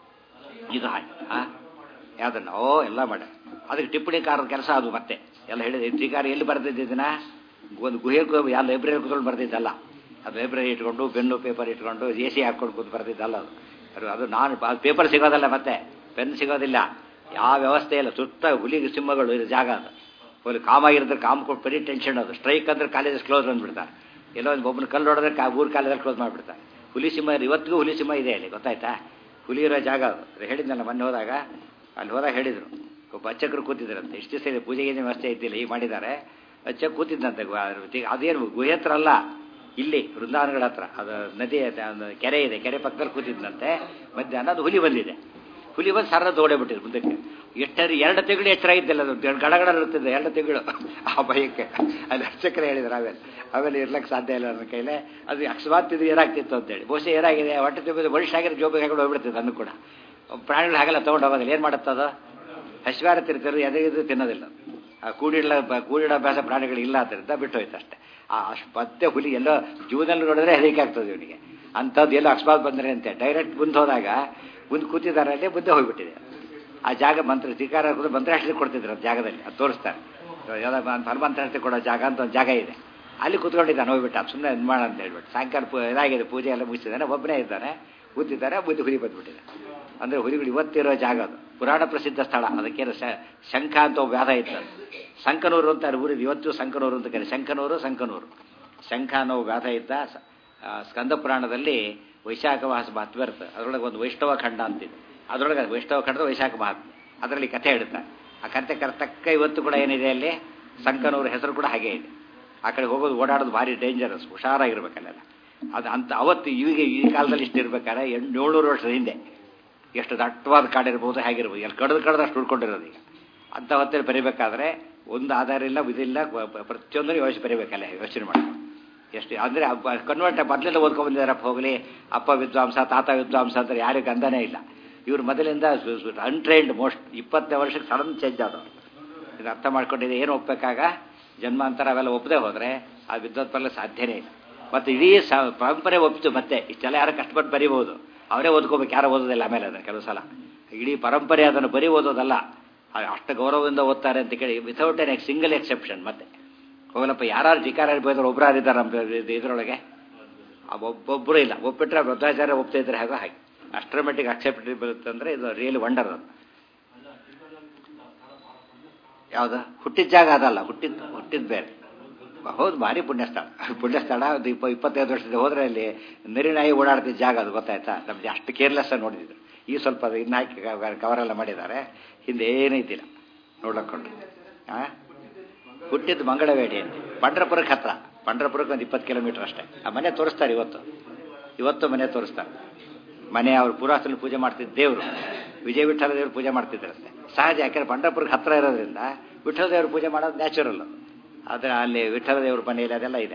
ಇದು ಹಾಗೆ ಯಾವ್ದನ್ನ ಎಲ್ಲ ಮಾಡ ಅದಕ್ಕೆ ಟಿಪ್ಪಣಿಕಾರರ ಕೆಲಸ ಅದು. ಮತ್ತೆ ಎಲ್ಲ ಹೇಳಿದೆ. ಟಿಕಾರ ಎಲ್ಲಿ ಬರೆದಿದ್ದನ್ನ ಒಂದು ಗುಹೆಗೂ ಯಾವ ಲೈಬ್ರರಿ ಕೂತ್ಕೊಂಡು ಬರೆದಿದ್ದಲ್ಲ. ಅದು ಲೈಬ್ರರಿ ಇಟ್ಕೊಂಡು ಪೆನ್ನು ಪೇಪರ್ ಇಟ್ಕೊಂಡು AC ಹಾಕ್ಕೊಂಡು ಕೂತು ಬರೆದಿದ್ದಲ್ಲ ಅದು. ಅದು ನಾನು ಪೇಪರ್ ಸಿಗೋದಲ್ಲ, ಮತ್ತೆ ಪೆನ್ ಸಿಗೋದಿಲ್ಲ, ಯಾವ ವ್ಯವಸ್ಥೆ ಇಲ್ಲ. ಸುತ್ತ ಹುಲಿ ಸಿಂಹಗಳು ಇರೋ ಜಾಗ ಅದು. ಒಂದು ಕಾಮಾಗಿರಿದ್ರೆ ಕಾಮ್ ಕೊಟ್ಟು ಬರೀ ಟೆನ್ಷನ್. ಅದು ಸ್ಟ್ರೈಕ್ ಅಂದ್ರೆ ಕಾಲೇಜಸ್ ಕ್ಲೋಸ್ ಬಂದ್ಬಿಡ್ತಾರೆ. ಎಲ್ಲೋ ಒಂದು ಒಬ್ಬನ ಕಲ್ಲು ಹೊಡೆದ್ರೆ ಊರು ಕಾಲೇಜಲ್ಲಿ ಕ್ಲೋಸ್ ಮಾಡಿಬಿಡ್ತಾರೆ. ಹುಲಿ ಸಿಂಹ ಇವತ್ತಿಗೂ ಹುಲಿ ಸಿಂಹ ಇದೆ ಅಲ್ಲಿ, ಗೊತ್ತಾಯ್ತಾ? ಹುಲಿ ಇರೋ ಜಾಗ ಅದು. ಹೇಳಿದ್ನಲ್ಲ ಮೊನ್ನೆ ಹೋದಾಗ, ಅಲ್ಲಿ ಹೋದಾಗ ಹೇಳಿದರು. ಒಬ್ಬ ಅರ್ಚಕರು ಕೂತಿದ್ದಾರಂತೆ. ಇಷ್ಟು ದಿವಸ ಇದೆ ಪೂಜೆಗೆ ವ್ಯವಸ್ಥೆ ಇದ್ದಿಲ್ಲ, ಈಗ ಮಾಡಿದ್ದಾರೆ. ಅರ್ಚಕ ಕೂತಿದ್ದಂತೆ. ಅದೇನು ಗುಹೆ ಹತ್ರ ಅಲ್ಲ, ಇಲ್ಲಿ ವೃಂದಾವನಗಳ ಹತ್ರ. ಅದು ನದಿ ಕೆರೆ ಇದೆ, ಕೆರೆ ಪಕ್ಕದಲ್ಲಿ ಕೂತಿದ್ದಂತೆ. ಮಧ್ಯಾಹ್ನ ಅದು ಹುಲಿ ಬಂದಿದೆ. ಹುಲಿ ಬಂದು ಸರ ಓಡೇಬಿಟ್ಟಿದ್ರು ಮುಂದಕ್ಕೆ. ಎಷ್ಟಾದ್ರೂ 2 ತಿಂಗಳು ಎಚ್ಚರಾಗಿದ್ದಿಲ್ಲ. ಅದು ಗಡಗಡ ಇರ್ತಿದ್ದೆ 2 ತಿಂಗಳು ಆ ಭಯಕ್ಕೆ. ಅಲ್ಲಿ ಅರ್ಚಕರೇ ಹೇಳಿದ್ರು, ಆಮೇಲೆ ಇರ್ಲಕ್ಕೆ ಸಾಧ್ಯ ಇಲ್ಲ ನನ್ನ ಕೈಲೇ. ಅದು ಅಕಸ್ಮಾತ್ ಇದು ಏನಾಗ್ತಿತ್ತು ಅಂತೇಳಿ. ಬಹುಶಃ ಏನಾಗಿದೆ, ಹೊಟ್ಟೆ ತುಂಬಿದ ವರ್ಷ ಆಗಿರೋ ಜೋಬಿಗೆ ಹಾಕೊಂಡು ಹೋಗ್ಬಿಡ್ತಿದ್ದು. ಅನ್ನು ಕೂಡ ಪ್ರಾಣಿಗಳು ಹಾಗೆಲ್ಲ ತೊಗೊಂಡು ಹೋಗೋದಿಲ್ಲ. ಏನು ಮಾಡುತ್ತದು, ಹಸಿವಾರ ತಿರ್ತಿರು, ಎದೆಗಿದ್ದು ತಿನ್ನೋದಿಲ್ಲ. ಆ ಕೂಡಿಡೋ ಅಭ್ಯಾಸ ಪ್ರಾಣಿಗಳಿಲ್ಲ ಆದ್ದರಿಂದ ಬಿಟ್ಟು ಹೋಯ್ತು ಅಷ್ಟೇ. ಮತ್ತೆ ಹುಲಿ ಎಲ್ಲೋ ಜೀವದಲ್ಲಿ ನೋಡಿದ್ರೆ ಹೆದರಿಕೆ ಆಗ್ತದೆ ಇವನಿಗೆ. ಅಂಥದ್ದು ಎಲ್ಲೋ ಅಕಸ್ಮಾತ್ ಬಂದರೆ ಅಂತೆ ಡೈರೆಕ್ಟ್ ಮುಂದೆ ಹೋದಾಗ ಮುಂದೆ ಕೂತಿದ್ದಾರೆ, ಅಲ್ಲೇ ಮುಂದೆ ಹೋಗಿಬಿಟ್ಟಿದೆ. ಆ ಜಾಗ ಟಿಕಾರ ಮಂತ್ರಾಷ್ಟಕ್ಕೆ ಕೊಡ್ತಿದ್ರು ಅದು ಜಾಗದಲ್ಲಿ. ಅದು ತೋರಿಸ್ತಾರೆ. ಹನುಮಂತ್ರಾಷ್ಟಕ್ಕೆ ಕೊಡೋ ಜಾಗ ಅಂತ ಒಂದು ಜಾಗ ಇದೆ. ಅಲ್ಲಿ ಕೂತ್ಕೊಂಡಿದ್ದಾನೆ. ಹೋಗ್ಬಿಟ್ಟು ಅದು ಸುಮ್ಮನೆ ಇದು ಮಾಡ ಅಂತ ಹೇಳ್ಬಿಟ್ಟು. ಸಾಯಂಕಾಲ ಇದಾಗಿದೆ, ಪೂಜೆ ಎಲ್ಲ ಮುಗಿಸಿದ್ದಾನೆ, ಒಬ್ಬನೇ ಇದ್ದಾನೆ, ಕೂತಿದ್ದಾರೆ. ಮುಂದೆ ಹುಲಿ ಬಂದ್ಬಿಟ್ಟಿದೆ. ಅಂದರೆ ಹುಲಿಗಳು ಇವತ್ತಿರೋ ಜಾಗ ಅದು. ಪುರಾಣ ಪ್ರಸಿದ್ಧ ಸ್ಥಳ. ಅದಕ್ಕೇನು ಶಂಖ ಅಂತ ಒಬ್ಬ ವ್ಯಾಧ ಇತ್ತು. ಸಂಕನೂರು ಅಂತ ಊರಿದ್ದು, ಇವತ್ತು ಸಂಕನೂರು ಅಂತ ಕರೀತಾರೆ. ಸಂಕನೂರು ಶಂಖ ಅನ್ನೋ ವ್ಯಾಧ ಇದ್ದ. ಸ್ಕಂದ ಪುರಾಣದಲ್ಲಿ ವೈಶಾಖ ಮಾಸ ಮಹತ್ವ ಇರ್ತದೆ. ಅದರೊಳಗೆ ಒಂದು ವೈಷ್ಣವ ಖಂಡ ಅಂತಿದೆ. ಅದರೊಳಗೆ ವೈಷ್ಣವ ಖಂಡದ ವೈಶಾಖ ಮಹಾತ್ಮ. ಅದರಲ್ಲಿ ಕಥೆ ಹೇಳ್ತಾರೆ. ಆ ಕಥೆ ತಕ್ಕ ಇವತ್ತು ಕೂಡ ಏನಿದೆ ಅಲ್ಲಿ, ಸಂಕನೂರು ಹೆಸರು ಕೂಡ ಹಾಗೆ ಇದೆ. ಆ ಕಡೆ ಹೋಗೋದು ಓಡಾಡೋದು ಭಾರಿ ಡೇಂಜರಸ್, ಹುಷಾರಾಗಿರ್ಬೇಕಲ್ಲೆಲ್ಲ. ಅದು ಅಂತ ಅವತ್ತು ಈ ಕಾಲದಲ್ಲಿ ಇಷ್ಟು ಇರ್ಬೇಕಾದ್ರೆ 700 ವರ್ಷದ ಹಿಂದೆ ಎಷ್ಟು ದಟ್ಟವಾದ ಕಾಡಿರ್ಬೋದು, ಹೇಗಿರ್ಬೋದು. ಎಲ್ಲ ಕಡ್ದಷ್ಟು ಉಳ್ಕೊಂಡಿರೋದು. ಈಗ ಅಂಥ ಹೊತ್ತಲ್ಲಿ ಬರೀಬೇಕಾದ್ರೆ ಒಂದು ಆಧಾರ ಇಲ್ಲ, ಇದಿಲ್ಲ, ಪ್ರತಿಯೊಂದನ್ನು ಯೋಚನೆ ಬರೀಬೇಕಲ್ಲ, ಯೋಚನೆ ಮಾಡಿ. ಎಷ್ಟು ಅಂದರೆ ಕನ್ವರ್ಟ್ ಮೊದಲೆಲ್ಲ ಓದ್ಕೊಂಡ್ಬಂದಿದ್ದಾರಪ್ಪ. ಹೋಗಲಿ, ಅಪ್ಪ ವಿದ್ವಾಂಸ, ತಾತ ವಿದ್ವಾಂಸ ಅಂತ ಯಾರಿಗೂ ಗಂಧನೇ ಇಲ್ಲ. ಇವರು ಮೊದಲಿಂದ ಅನ್ಟ್ರೈನ್ಡ್ ಮೋಸ್ಟ್ 20 ವರ್ಷಕ್ಕೆ ಸಡನ್ ಚೇಂಜ್ ಆದವರು. ಇದು ಅರ್ಥ ಮಾಡ್ಕೊಂಡಿದೆ. ಏನು ಒಪ್ಪಬೇಕಾಗ ಜನ್ಮಾಂತರ ಅವೆಲ್ಲ ಒಪ್ಪದೆ ಹೋದರೆ ಆ ವಿದ್ವತ್ಪಲ್ಲ ಸಾಧ್ಯನೇ ಇಲ್ಲ. ಮತ್ತು ಇಡೀ ಪರಂಪರೆ ಒಪ್ಪಿತು. ಮತ್ತೆ ಇಷ್ಟೆಲ್ಲ ಯಾರು ಕಷ್ಟಪಟ್ಟು ಬರೀಬೋದು, ಅವರೇ ಓದ್ಕೋಬೇಕು, ಯಾರು ಓದೋದಿಲ್ಲ. ಆಮೇಲೆ ಅದನ್ನು ಕೆಲವು ಸಲ ಇಡೀ ಪರಂಪರೆ ಅದನ್ನು ಬರೀ ಓದೋದಲ್ಲ, ಅಷ್ಟು ಗೌರವದಿಂದ ಓದ್ತಾರೆ ಅಂತ ಕೇಳಿ ವಿಥೌಟ್ ಎನ್ ಸಿಂಗಲ್ ಎಕ್ಸೆಪ್ಷನ್. ಮತ್ತೆ ಹೋಗಲಪ್ಪ, ಯಾರು ಜಿಕಾರ ಬೋದ್ರೆ ಒಬ್ಬರಾಗಿದ್ದಾರೆ ನಮ್ಮ ಇದರೊಳಗೆ, ಒಬ್ಬೊಬ್ಬರು ಇಲ್ಲ. ಒಪ್ಪಿಟ್ರೆ ವೃದ್ಧಾಚಾರ್ಯ ಒಪ್ತಾ ಇದ್ರೆ ಹಾಗೆ ಅಷ್ಟರ ಮಟ್ಟಿಗೆ ಅಕ್ಸೆಪ್ಟೇಬಲ್ ಬರುತ್ತೆ. ಅಂದರೆ ಇದು ರಿಯಲಿ ವಂಡರ್. ಅದು ಯಾವುದು ಹುಟ್ಟಿದ ಜಾಗ ಅದಲ್ಲ, ಹುಟ್ಟಿದ ಬೇರೆ. ಹೌದು, ಭಾರಿ ಪುಣ್ಯಸ್ಥಳ. ಅದು 25 ವರ್ಷದಿಂದ ಹೋದರೆ ಅಲ್ಲಿ ನರಿನಾಯಿ ಓಡಾಡ್ತಿದ್ದ ಜಾಗ ಅದು, ಗೊತ್ತಾಯ್ತಾ? ನಮ್ಗೆ ಅಷ್ಟು ಕೇರ್ಲೆಸ್ ನೋಡಿದ್ರು. ಈ ಸ್ವಲ್ಪ ಅದು ಇನ್ನು ಹಾಕಿ ಕವರೆಲ್ಲ ಮಾಡಿದ್ದಾರೆ. ಹಿಂದೆ ಏನೈತಿಲ್ಲ ನೋಡ್ಲಕ್ಕೊಂಡು. ಹುಟ್ಟಿದ್ದು ಮಂಗಳವೇಡಿ ಅಂತ, ಪಂಡ್ರಪುರಕ್ಕೆ ಹತ್ರ. ಪಂಡ್ರಪುರಕ್ಕೆ ಒಂದು 20 ಕಿಲೋಮೀಟರ್ ಅಷ್ಟೇ. ಆ ಮನೆ ತೋರಿಸ್ತಾರೆ ಇವತ್ತು ಮನೆ ತೋರಿಸ್ತಾರೆ. ಮನೆ ಅವ್ರು ಪುರಾತನ ಪೂಜೆ ಮಾಡ್ತಿದ್ದ ದೇವರು ವಿಜಯ ವಿಠಲ ದೇವರು ಪೂಜೆ ಮಾಡ್ತಿದ್ರಂತೆ. ಸಹಜ, ಯಾಕೆಂದ್ರೆ ಪಂಡ್ರಪುರಕ್ಕೆ ಹತ್ರ ಇರೋದ್ರಿಂದ ವಿಠಲ ದೇವರು ಪೂಜೆ ಮಾಡೋದು ನ್ಯಾಚುರಲ್. ಆದರೆ ಅಲ್ಲಿ ವಿಠಲ ದೇವ್ರ ಮನೆಯಲ್ಲಿ ಅದೆಲ್ಲ ಇದೆ.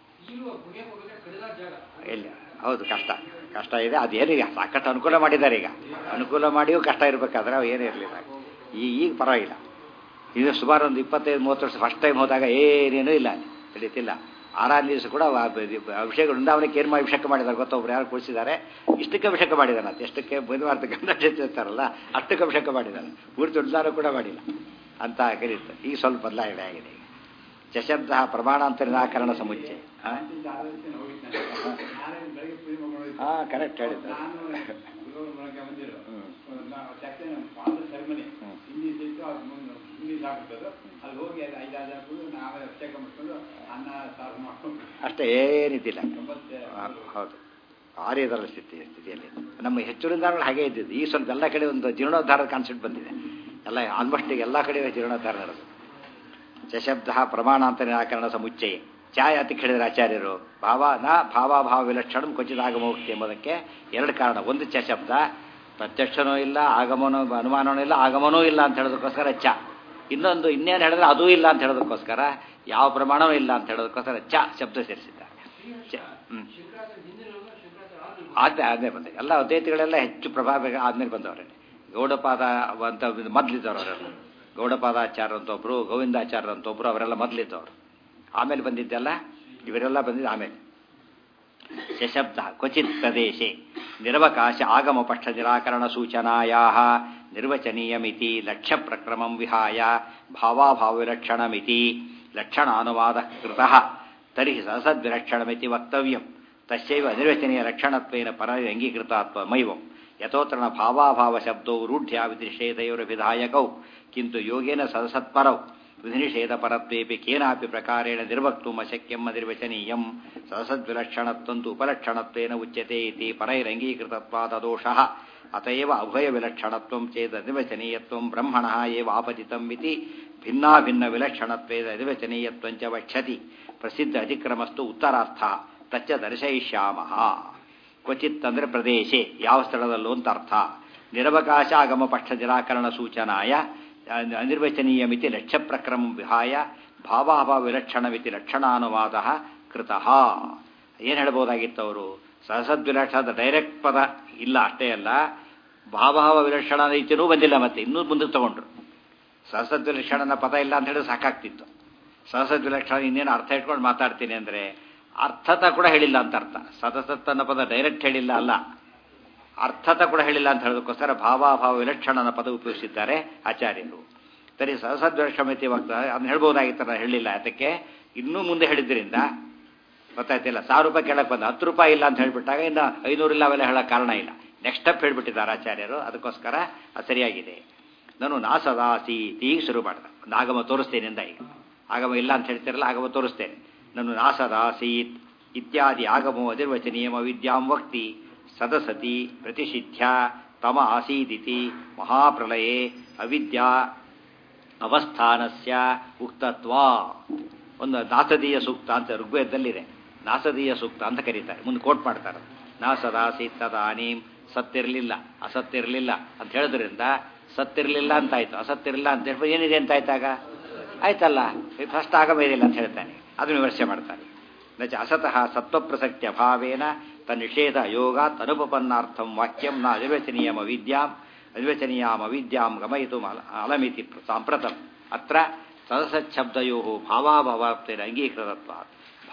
ಇಲ್ಲ ಹೌದು, ಕಷ್ಟ ಇದೆ. ಅದೇನೀಗ ಸಾಕಷ್ಟು ಅನುಕೂಲ ಮಾಡಿದ್ದಾರೆ. ಈಗ ಅನುಕೂಲ ಮಾಡಿಯೂ ಕಷ್ಟ ಇರಬೇಕಾದ್ರೆ ಅವು ಏನೂ ಇರಲಿಲ್ಲ. ಈಗ ಪರವಾಗಿಲ್ಲ. ಇದು ಸುಮಾರು ಒಂದು 25-30 ವರ್ಷ ಫಸ್ಟ್ ಟೈಮ್ ಹೋದಾಗ ಏನೇನೂ ಇಲ್ಲ, ಅಲ್ಲಿ ತಿಳಿತಿಲ್ಲ. 6 ದಿವಸ ಕೂಡ ಅಭಿಷೇಕ ವೃಂದಾವನಕ್ಕೆ ಏನು ಅಭಿಷೇಕ ಮಾಡಿದ್ದಾರೆ ಗೊತ್ತೊಬ್ರು ಯಾರು ಕುಳಿಸಿದ್ದಾರೆ. ಇಷ್ಟಕ್ಕೆ ಅಭಿಷೇಕ ಮಾಡಿದ್ದಾನೆ, ಅದು ಎಷ್ಟಕ್ಕೆ ಬುಧವಾರದ ಗಂಧ ಇರ್ತಾರಲ್ಲ ಅಷ್ಟಕ್ಕೆ ಅಭಿಷೇಕ ಮಾಡಿದ್ದಾನೆ. ಪೂರ್ತಿ ವೃಂದಾವನ ಕೂಡ ಮಾಡಿಲ್ಲ ಅಂತ ಕರೀತಾರೆ. ಈಗ ಸ್ವಲ್ಪ ಬದಲಾವಣೆ ಆಗಿದೆ. ಈಗ ಚಶಬ್ದ ಪ್ರಮಾಣಾಂತರ ನಿರಾಕರಣ ಸಮುಚ್ಚಯ. ಕರೆಕ್ಟ್ ಹೇಳಿದ್ದಾರೆ. ಅಷ್ಟೇ, ಏನಿದ್ದಿಲ್ಲ. ಹೌದು, ಆರ್ಯದರ ಸ್ಥಿತಿಯಲ್ಲಿ ನಮ್ಮ ಹೆಚ್ಚು ವೃಂದಾವನಗಳು ಹಾಗೆ ಇದ್ದಿದ್ದು. ಈ ಸ್ವಲ್ಪ ಎಲ್ಲ ಕಡೆ ಒಂದು ಜೀರ್ಣೋದ್ಧಾರದ ಕಾನ್ಸೆಪ್ಟ್ ಬಂದಿದೆ. ಎಲ್ಲ ಆಲ್ಮೋಸ್ಟ್ ಎಲ್ಲ ಕಡೆ ಜೀರ್ಣೋದ್ಧಾರ ನಡೆದು. ಚಶಬ್ದ ಪ್ರಮಾಣಾಂತರ ನಿರಾಕರಣ ಸಮುಚ್ಚಯ. ಛಾಯ್ ಅತಿ ಹೇಳಿದರೆ ಆಚಾರ್ಯರು ಭಾವಾಭಾವ ವಿಲಕ್ಷಣ ಕ್ವಚಿದಾಗಮೋಕ್ತಿ ಎಂಬುದಕ್ಕೆ 2 ಕಾರಣ. ಒಂದು ಚಶಬ್ದ ಪ್ರತ್ಯಕ್ಷನೂ ಇಲ್ಲ, ಆಗಮನೂ ಅನುಮಾನವೂ ಇಲ್ಲ, ಆಗಮನೂ ಇಲ್ಲ ಅಂತ ಹೇಳೋದಕ್ಕೋಸ್ಕರ ಇನ್ನೊಂದು ಇನ್ನೇನು ಹೇಳಿದ್ರೆ ಅದೂ ಇಲ್ಲ ಅಂತ ಹೇಳೋದಕ್ಕೋಸ್ಕರ ಯಾವ ಪ್ರಮಾಣವೂ ಇಲ್ಲ ಅಂತ ಹೇಳೋದಕ್ಕೋಸ್ಕರ ಶಬ್ದ ಸೇರಿಸಿದ್ದಾರೆ. ಆದ್ಮೇಲೆ ಬಂದ ಎಲ್ಲ ಅದ್ವೈತಿಗಳೆಲ್ಲ ಹೆಚ್ಚು ಪ್ರಭಾವ ಆದ್ಮೇಲೆ ಬಂದವರೇ. ಗೌಡಪಾದ ಅಂತ ಮೊದಲಿದ್ದವರು ಅವರೆಲ್ಲ. ಗೌಡಪಾದಾಚಾರ್ಯ ಅಂತ ಒಬ್ರು, ಗೋವಿಂದಾಚಾರ್ಯ ಅಂತ ಒಬ್ರು, ಅವರೆಲ್ಲ ಮೊದಲಿದ್ದವರು. ಆಮೇಲೆ ಬಂದಿದ್ದೆಲ್ಲ ಇವರೆಲ್ಲ ಬಂದಿದ್ದು ಆಮೇಲೆ. ಶಬ್ದ ಕ್ವಚಿತ್ ಪ್ರದೇಶೆ ನಿರವಕಾಶ ಆಗಮ ಪಕ್ಷ ನಿರಾಕರಣ ಸೂಚನಾಯಾ ನಿರ್ವಚನೀಯಮಿತಿ ಲಕ್ಷ್ಯ ಪ್ರಕ್ರಮಂ ವಿಹಾಯ ಭಾವಾಭಾವವಿಲಕ್ಷಣಮಿತಿ ಲಕ್ಷಣಾನುವಾದ ಕೃತಃ ತರ್ಹಿ ಸಸದ್ವಿಲಕ್ಷಣಮಿತಿ ವಕ್ತವ್ಯಂ ತಸ್ಯೈವ ಅನಿರ್ವಚನೀಯ ಲಕ್ಷಣತ್ವೇನ ಪರ ಅಂಗೀಕೃತಾತ್ವಮೈವಂ ಯಥೋತ್ರ ಭಾವಾಭಾವ ಶಬ್ದೋ ರೂಢ್ಯ ವಿಧಿನಿಷೇಧಯೋರಭಿಧಾಯಕೌ ಕಿಂತು ಯೋಗೇನ ಸದಸತ್ಪರೌ ವಿಧಿನಿಷೇಧ ಪರತ್ವೇಪಿ ಕೇನಾಪಿ ಪ್ರಕಾರೇಣ ನಿರ್ವಕ್ತುಂ ಅಶಕ್ಯಂ ಅನಿರ್ವಚನೀಯಂ ಸದಸದ್ವಿಲಕ್ಷಣತ್ವಂತು ಉಪಲಕ್ಷಣತ್ವೇನ ಉಚ್ಯತೆ ಇತಿ ಪರೈರಂಗೀಕೃತತ್ವಾದದೋಷಃ ಅತಯವ ಅಭಯ ವಿಲಕ್ಷಣತ್ವಂ ಚೇದ್ ಅನಿರ್ವಚನೀಯತ್ವಂ ಬ್ರಹ್ಮಣಃ ಏವ ಆಪತಿತಂ ಇತಿ ಭಿನ್ನಾಭಿನ್ನ ವಿಲಕ್ಷಣತ್ವೇದ ಅನಿರ್ವಚನೀಯತ್ವಂಚ ವಕ್ಷ್ಯತಿ ಪ್ರಸಿದ್ಧ ಅಧಿಕ್ರಮಸ್ತು ಉತ್ತರಾರ್ಥಃ ತಚ್ಚ ದರ್ಶಯಿಷ್ಯಾಮಃ. ಕ್ವಚಿತ್ ಅಂದರೆ ಪ್ರದೇಶೆ, ಯಾವ ಸ್ಥಳದಲ್ಲೂ ಅಂತ ಅರ್ಥ. ನಿರವಕಾಶ ಆಗಮ ಪಕ್ಷ ನಿರಾಕರಣ ಸೂಚನಾಯ ಅನಿರ್ವಚನೀಯಮಿತಿ ಲಕ್ಷ್ಯ ಪ್ರಕ್ರಮಂ ವಿಹಾಯ ಭಾವಾಭಾವ ವಿಲಕ್ಷಣಮಿತಿ ಲಕ್ಷಣಾನುವಾದ ಕೃತಃ. ಏನು ಹೇಳ್ಬೋದಾಗಿತ್ತು ಅವರು? ಸಹಸದ್ವಿಲಕ್ಷಣದ ಡೈರೆಕ್ಟ್ ಪದ ಇಲ್ಲ, ಅಷ್ಟೇ ಅಲ್ಲ, ಭಾವಭಾವ ವಿಲಕ್ಷಣ ರೀತಿಯೂ ಬಂದಿಲ್ಲ. ಮತ್ತೆ ಇನ್ನೂ ಮುಂದಕ್ಕೆ ತಗೊಂಡ್ರು. ಸಹಸದ್ವಿಲಕ್ಷಣನ ಪದ ಇಲ್ಲ ಅಂತ ಹೇಳಿದ್ರೆ ಸಾಕಾಗ್ತಿತ್ತು. ಸಹಸದ್ವಿಲಕ್ಷಣ ಇನ್ನೇನು ಅರ್ಥ ಇಟ್ಕೊಂಡು ಮಾತಾಡ್ತೀನಿ ಅಂದರೆ ಅರ್ಥತ ಕೂಡ ಹೇಳಿಲ್ಲ ಅಂತ ಅರ್ಥ. ಸದಸತ್ ಅನ್ನೋ ಪದ ಡೈರೆಕ್ಟ್ ಹೇಳಿಲ್ಲ ಅಲ್ಲ, ಅರ್ಥತ ಕೂಡ ಹೇಳಿಲ್ಲ ಅಂತ ಹೇಳೋದಕ್ಕೋಸ್ಕರ ಭಾವಾಭಾವ ವಿಲಕ್ಷಣನ ಪದ ಉಪಯೋಗಿಸಿದ್ದಾರೆ ಆಚಾರ್ಯರು. ಸರಿ, ಸಹಸದ್ವಿಲಕ್ಷಣತೆ ಅದನ್ನ ಹೇಳ್ಬೋದಾಗಿತ್ತು, ಹೇಳಿಲ್ಲ. ಅದಕ್ಕೆ ಇನ್ನೂ ಮುಂದೆ ಹೇಳಿದ್ರಿಂದ ಗೊತ್ತಾಯ್ತಿಲ್ಲ. 1000 ರೂಪಾಯಿ ಕೇಳಕ್ಕೆ ಬಂದ 10 ರೂಪಾಯಿ ಇಲ್ಲ ಅಂತ ಹೇಳ್ಬಿಟ್ಟಾಗ ಇನ್ನು 500 ಇಲ್ಲ ಅವೆಲ್ಲ ಹೇಳೋ ಕಾರಣ ಇಲ್ಲ. ನೆಕ್ಸ್ಟ್ ಸ್ಟೆಪ್ ಹೇಳ್ಬಿಟ್ಟಿದ್ದಾರೆ ಆಚಾರ್ಯರು. ಅದಕ್ಕೋಸ್ಕರ ಅದು ಸರಿಯಾಗಿದೆ. ನಾನು ನಾಸದಾಸೀತ್ ಈಗ ಶುರು ಮಾಡಿದೆ. ಒಂದು ಆಗಮ ತೋರಿಸ್ತೇನೆ ಅಂದ. ಈಗ ಆಗಮ ಇಲ್ಲ ಅಂತ ಹೇಳ್ತಿರಲ್ಲ, ಆಗಮ ತೋರಿಸ್ತೇನೆ. ನಾನು ನಾಸದಾಸೀತ್ ಇತ್ಯಾದಿ ಆಗಮೋ ಅನಿರ್ವಚನೀಯಮ ವಿದ್ಯಾಂ ವಕ್ತಿ ಸದಸತಿ ಪ್ರತಿಷಿಧ್ಯ ತಮ ಆಸೀದಿತಿ ಮಹಾಪ್ರಳಯೇ ಅವಿದ್ಯಾ ಅವಸ್ಥಾನಸ್ಯ ಉಕ್ತತ್ವ. ಒಂದು ನಾಸದೀಯ ಸೂಕ್ತ ಅಂತ ಋಗ್ವೇದದಲ್ಲಿದೆ. ನಾಸದೀಯ ಸೂಕ್ತ ಅಂತ ಕರೀತಾರೆ. ಮುಂದೆ ಕೋಟ್ ಮಾಡ್ತಾರೆ. ನಾಸದಾಸೀತ್ ತದಾನೀಂ ಸತ್ತಿರಲಿಲ್ಲ, ಅಸತ್ತಿರಲಿಲ್ಲ ಅಂತ ಹೇಳೋದ್ರಿಂದ ಸತ್ತಿರಲಿಲ್ಲ ಅಂತಾಯ್ತು, ಅಸತ್ತಿರಲಿಲ್ಲ ಅಂತ ಹೇಳ್ಬೋದು. ಏನಿದೆ ಅಂತ ಆಯ್ತಾಗ ಆಯ್ತಲ್ಲ, ಫಸ್ಟ್ ಆಗಮ ಇದಿಲ್ಲ ಅಂತ ಹೇಳ್ತಾನೆ. ಅದನ್ನು ವಿಮರ್ಶೆ ಮಾಡ್ತಾನೆ. ನಚ ಅಸತಃ ಸತ್ವಪ್ರಸಕ್ತಿ ಅಭಾವೇನ ತನ್ನಿಷೇಧ ಯೋಗಾತ್ ಅನುಪಪನ್ನಾರ್ಥಂ ವಾಕ್ಯಂ ನ ಅನಿರ್ವಚನೀಯಮ ವಿದ್ಯಾಂ ಗಮಯಿತು ಅಲಮಿತಿ ಸಾಂಪ್ರತಂ ಅತ್ರ ಸದಸಚ್ಛಬ್ದಯೋ ಭಾವಾಭಾವಾಪ್ತೇನ ಅಂಗೀಕೃತತ್ವಾತ್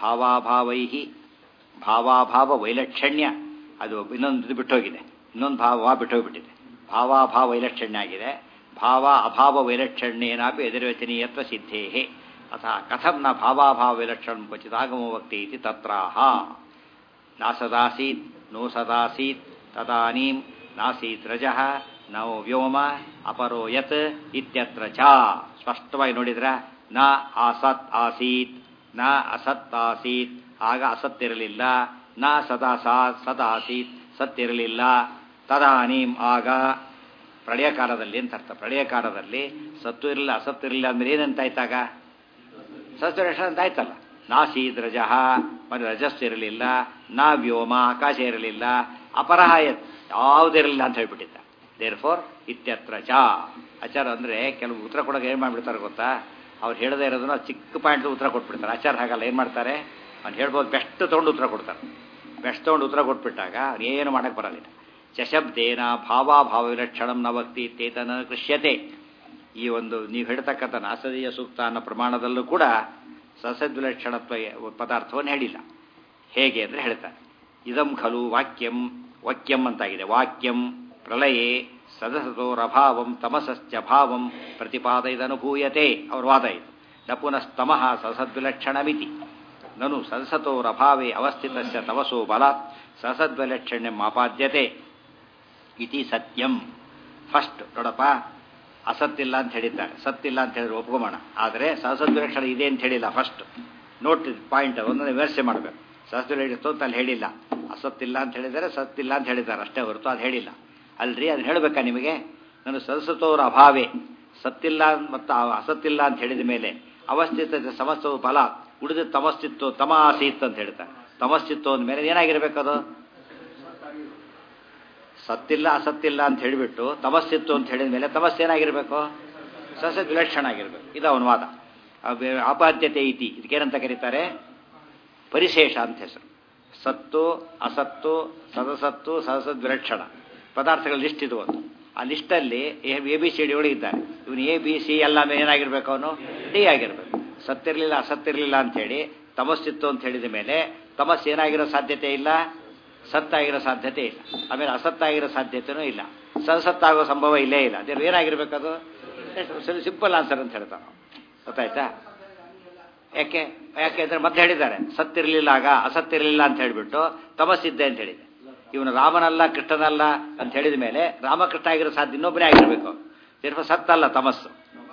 ಭಾವಾಭಾವ ವೈಲಕ್ಷಣ್ಯ. ಅದು ಇನ್ನೊಂದು ಬಿಟ್ಟೋಗಿದೆ, ಇನ್ನೊಂದು ಭಾವ ಬಿಟ್ಟೋಗ್ಬಿಟ್ಟಿದೆ. ಭಾವಾಭಾವ ವೈಲಕ್ಷಣ್ಯ ಆಗಿದೆ. ಭಾವ ಅಭಾವ ವೈಲಕ್ಷಣ್ಯೇನಾಪಿ ಅನಿರ್ವಚನೀಯತ್ವ ಸಿದ್ಧೇಹೇ ಅಥ ಕಥಂ ನ ಭಾವಾಭಾವ ವಿಲಕ್ಷಣ ಕ್ವಚಿದಾಗಮೋ ವಕ್ತಿ ಇತಿ ತತ್ರಾಹ. ನಾಸದಾಸೀತ್ ನೋ ಸದಾಸೀತ್ ತದಾನೀಂ ನಾಸೀತ್ ರಜಃ ನೋ ವ್ಯೋಮ ಅಪರೋ ಯತ್ ಇತ್ಯತ್ರ ಚ. ಸ್ಪಷ್ಟವಾಗಿ ನೋಡಿದ್ರ ನ ಆಸತ್ ಆಸೀತ್, ನ ಅಸತ್ ಆಸೀತ್, ಆಗ ಅಸತ್ತಿರಲಿಲ್ಲ. ನ ಸದಾಸೀತ್, ಸತ್ತಿರಲಿಲ್ಲ. ತದಾನೀಂ, ಆಗ ಪ್ರಳಯ ಕಾಲದಲ್ಲಿ ಅಂತ ಅರ್ಥ. ಪ್ರಳಯ ಕಾಲದಲ್ಲಿ ಸತ್ತು ಇರಲಿಲ್ಲ, ಅಸತ್ತಿರಲಿಲ್ಲ ಅಂದ್ರೆ ಏನಂತಾಯ್ತಾಗ? ಸತ್ವರಕ್ಷಣ ಅಂತ ಆಯ್ತಲ್ಲ. ನಾಸೀದ್ ರಜಃ, ಮತ್ತೆ ರಜಸ್ಸಿರಲಿಲ್ಲ. ನಾ ವ್ಯೋಮ, ಆಕಾಶ ಇರಲಿಲ್ಲ. ಅಪರಹಾಯತ್, ಯಾವುದಿರಲಿಲ್ಲ ಅಂತ ಹೇಳ್ಬಿಟ್ಟಿದ್ದ. ದೇರ್ ಫೋರ್ ಇತ್ಯತ್ರ ಚ. ಆಚಾರ ಅಂದರೆ ಕೆಲವು ಉತ್ತರ ಕೊಡೋಕೆ ಏನು ಮಾಡಿಬಿಡ್ತಾರೆ ಗೊತ್ತಾ? ಅವ್ರು ಹೇಳದೇ ಇರೋದನ್ನ ಚಿಕ್ಕ ಪಾಯಿಂಟ್ ಉತ್ತರ ಕೊಟ್ಬಿಡ್ತಾರೆ. ಆಚಾರ ಹಾಗಲ್ಲ, ಏನು ಮಾಡ್ತಾರೆ, ಅವ್ನು ಹೇಳ್ಬೋದು ಬೆಸ್ಟ್ ತೊಗೊಂಡು ಉತ್ತರ ಕೊಡ್ತಾರೆ. ಬೆಸ್ಟ್ ತೊಗೊಂಡು ಉತ್ತರ ಕೊಟ್ಬಿಟ್ಟಾಗ ಅವ್ನು ಏನು ಮಾಡೋಕ್ಕೆ ಬರಲಿಲ್ಲ. ಶಬ್ದೇನ ಭಾವಾಭಾವ ವಿಲಕ್ಷಣಂ ನ ಭಕ್ತಿ ತೇತನ ಕೃಷ್ಯತೆ. ಈ ಒಂದು ನೀವು ಹೇಳ್ತಕ್ಕಂಥ ನಾಸದೀಯ ಸೂಕ್ತ ಅನ್ನೋ ಪ್ರಮಾಣದಲ್ಲೂ ಕೂಡ ಸಸದ್ವಿಲಕ್ಷಣತ್ವ ಪದಾರ್ಥವನ್ನು ಹೇಳಿಲ್ಲ. ಹೇಗೆ ಅಂದರೆ ಹೇಳ್ತಾರೆ, ಇದಂ ಖಲು ವಾಕ್ಯಂ, ವಾಕ್ಯಂ ಅಂತಾಗಿದೆ, ವಾಕ್ಯಂ ಪ್ರಳಯೇ ಸದಸತೋರಭಾವಂ ತಮಸಶ್ಚ ಭಾವಂ ಪ್ರತಿಪಾದೈದನುಭೂಯತೆ. ಅವ್ರ ವಾದ ಇದು. ನ ಪುನಸ್ತಮಃ ಸಸದ್ವಿಲಕ್ಷಣಮಿತಿ ನನು ಸದಸತೋರಭಾವೇ ಅವಸ್ಥಿತಸ್ಯ ತಮಸೋ ಬಲಾತ್ ಸಸದ್ವಿಲಕ್ಷಣ್ಯಂ ಆಪಾದ್ಯತೆ ಇತಿ ಸತ್ಯಂ. ಫಸ್ಟ್ ನೋಡಪ್ಪ, ಅಸತ್ತಿಲ್ಲ ಅಂತ ಹೇಳಿದ್ದಾರೆ, ಸತ್ತಿಲ್ಲ ಅಂತ ಹೇಳಿದ್ರೆ ಒಪ್ಕೊಂಬೋಣ. ಆದರೆ ಸಹಸದ್ವಿಲಕ್ಷಣ ಇದೆ ಅಂತ ಹೇಳಿಲ್ಲ. ಫಸ್ಟ್ ನೋಟ್ ಪಾಯಿಂಟ್ ಒಂದೊಂದು ವಿಮರ್ಶೆ ಮಾಡಬೇಕು. ಸಹಸದ್ವಿಲಕ್ಷಣ ಅಂತ ಅಲ್ಲಿ ಹೇಳಿಲ್ಲ, ಅಸತ್ತಿಲ್ಲ ಅಂತ ಹೇಳಿದ್ದಾರೆ, ಸತ್ತಿಲ್ಲ ಅಂತ ಹೇಳಿದ್ದಾರೆ ಅಷ್ಟೇ ಹೊರತು ಅದು ಹೇಳಿಲ್ಲ. ಅಲ್ರಿ ಅದು ಹೇಳಬೇಕಾ ನಿಮಗೆ? ನಾನು ಸದಸತೋರ ಅಭಾವೇ, ಸತ್ತಿಲ್ಲ ಮತ್ತು ಅಸತ್ತಿಲ್ಲ ಅಂತ ಹೇಳಿದ ಮೇಲೆ ಅವಸ್ಥಿತ ಸಮಸ್ತವು ಫಲ ಉಳಿದ ತಮಸ್ತಿತ್ತು ತಮ ಆಸೀತ್ ಅಂತ ಹೇಳ್ತಾರೆ. ತಮಸ್ತಿತ್ತು ಅಂದಮೇಲೆ ಏನಾಗಿರ್ಬೇಕದು? ಸತ್ತಿಲ್ಲ ಅಸತ್ತಿಲ್ಲ ಅಂತ ಹೇಳಿಬಿಟ್ಟು ತಮಸ್ಸಿತ್ತು ಅಂತ ಹೇಳಿದ ಮೇಲೆ ತಮಸ್ಸೇನಾಗಿರ್ಬೇಕು? ಸಸದ್ ವಿಲಕ್ಷಣ ಆಗಿರ್ಬೇಕು. ಇದು ಅವನ ವಾದ. ಆಪಾದ್ಯತೆ ಇತಿ, ಇದಕ್ಕೇನಂತ ಕರೀತಾರೆ? ಪರಿಶೇಷ ಅಂತ ಹೆಸರು. ಸತ್ತು ಅಸತ್ತು ಸದಸತ್ತು ಸಹಸದ್ ವಿಲಕ್ಷಣ ಪದಾರ್ಥಗಳ ಲಿಸ್ಟ್ ಇದು ಒಂದು. ಆ ಲಿಸ್ಟಲ್ಲಿ ABCD ಇದ್ದಾರೆ. ಇವನು ABC ಎಲ್ಲ ಏನಾಗಿರ್ಬೇಕು? ಅವನು ಡಿ ಆಗಿರ್ಬೇಕು. ಸತ್ತಿರಲಿಲ್ಲ ಅಸತ್ತಿರಲಿಲ್ಲ ಅಂಥೇಳಿ ತಮಸ್ಸಿತ್ತು ಅಂತ ಹೇಳಿದ ಮೇಲೆ ತಮಸ್ಸು ಏನಾಗಿರೋ ಸಾಧ್ಯತೆ ಇಲ್ಲ, ಸತ್ತಾಗಿರೋ ಸಾಧ್ಯತೆ ಇಲ್ಲ. ಆಮೇಲೆ ಅಸತ್ತಾಗಿರೋ ಸಾಧ್ಯತೆನೂ ಇಲ್ಲ. ಸದಸತ್ತಾಗೋ ಸಂಭವ ಇಲ್ಲೇ ಇಲ್ಲ. ಅದೇ ಏನಾಗಿರ್ಬೇಕದು? ಸಿಂಪಲ್ ಆನ್ಸರ್ ಅಂತ ಹೇಳ್ತಾನೆ. ಗೊತ್ತಾಯ್ತಾ? ಯಾಕೆ ಅಂದರೆ ಮತ್ತೆ ಹೇಳಿದ್ದಾರೆ, ಸತ್ತಿರಲಿಲ್ಲ ಆಗ ಅಸತ್ತಿರಲಿಲ್ಲ ಅಂತ ಹೇಳಿಬಿಟ್ಟು ತಮಸ್ಸಿದ್ದೆ ಅಂತ ಹೇಳಿದೆ. ಇವನು ರಾಮನಲ್ಲ ಕೃಷ್ಣನಲ್ಲ ಅಂತ ಹೇಳಿದ ಮೇಲೆ ರಾಮಕೃಷ್ಣ ಆಗಿರೋ ಸಾಧ್ಯ ಇನ್ನೊಬ್ಬನೇ ಆಗಿರಬೇಕು. ಸತ್ತಲ್ಲ ತಮಸ್ಸು.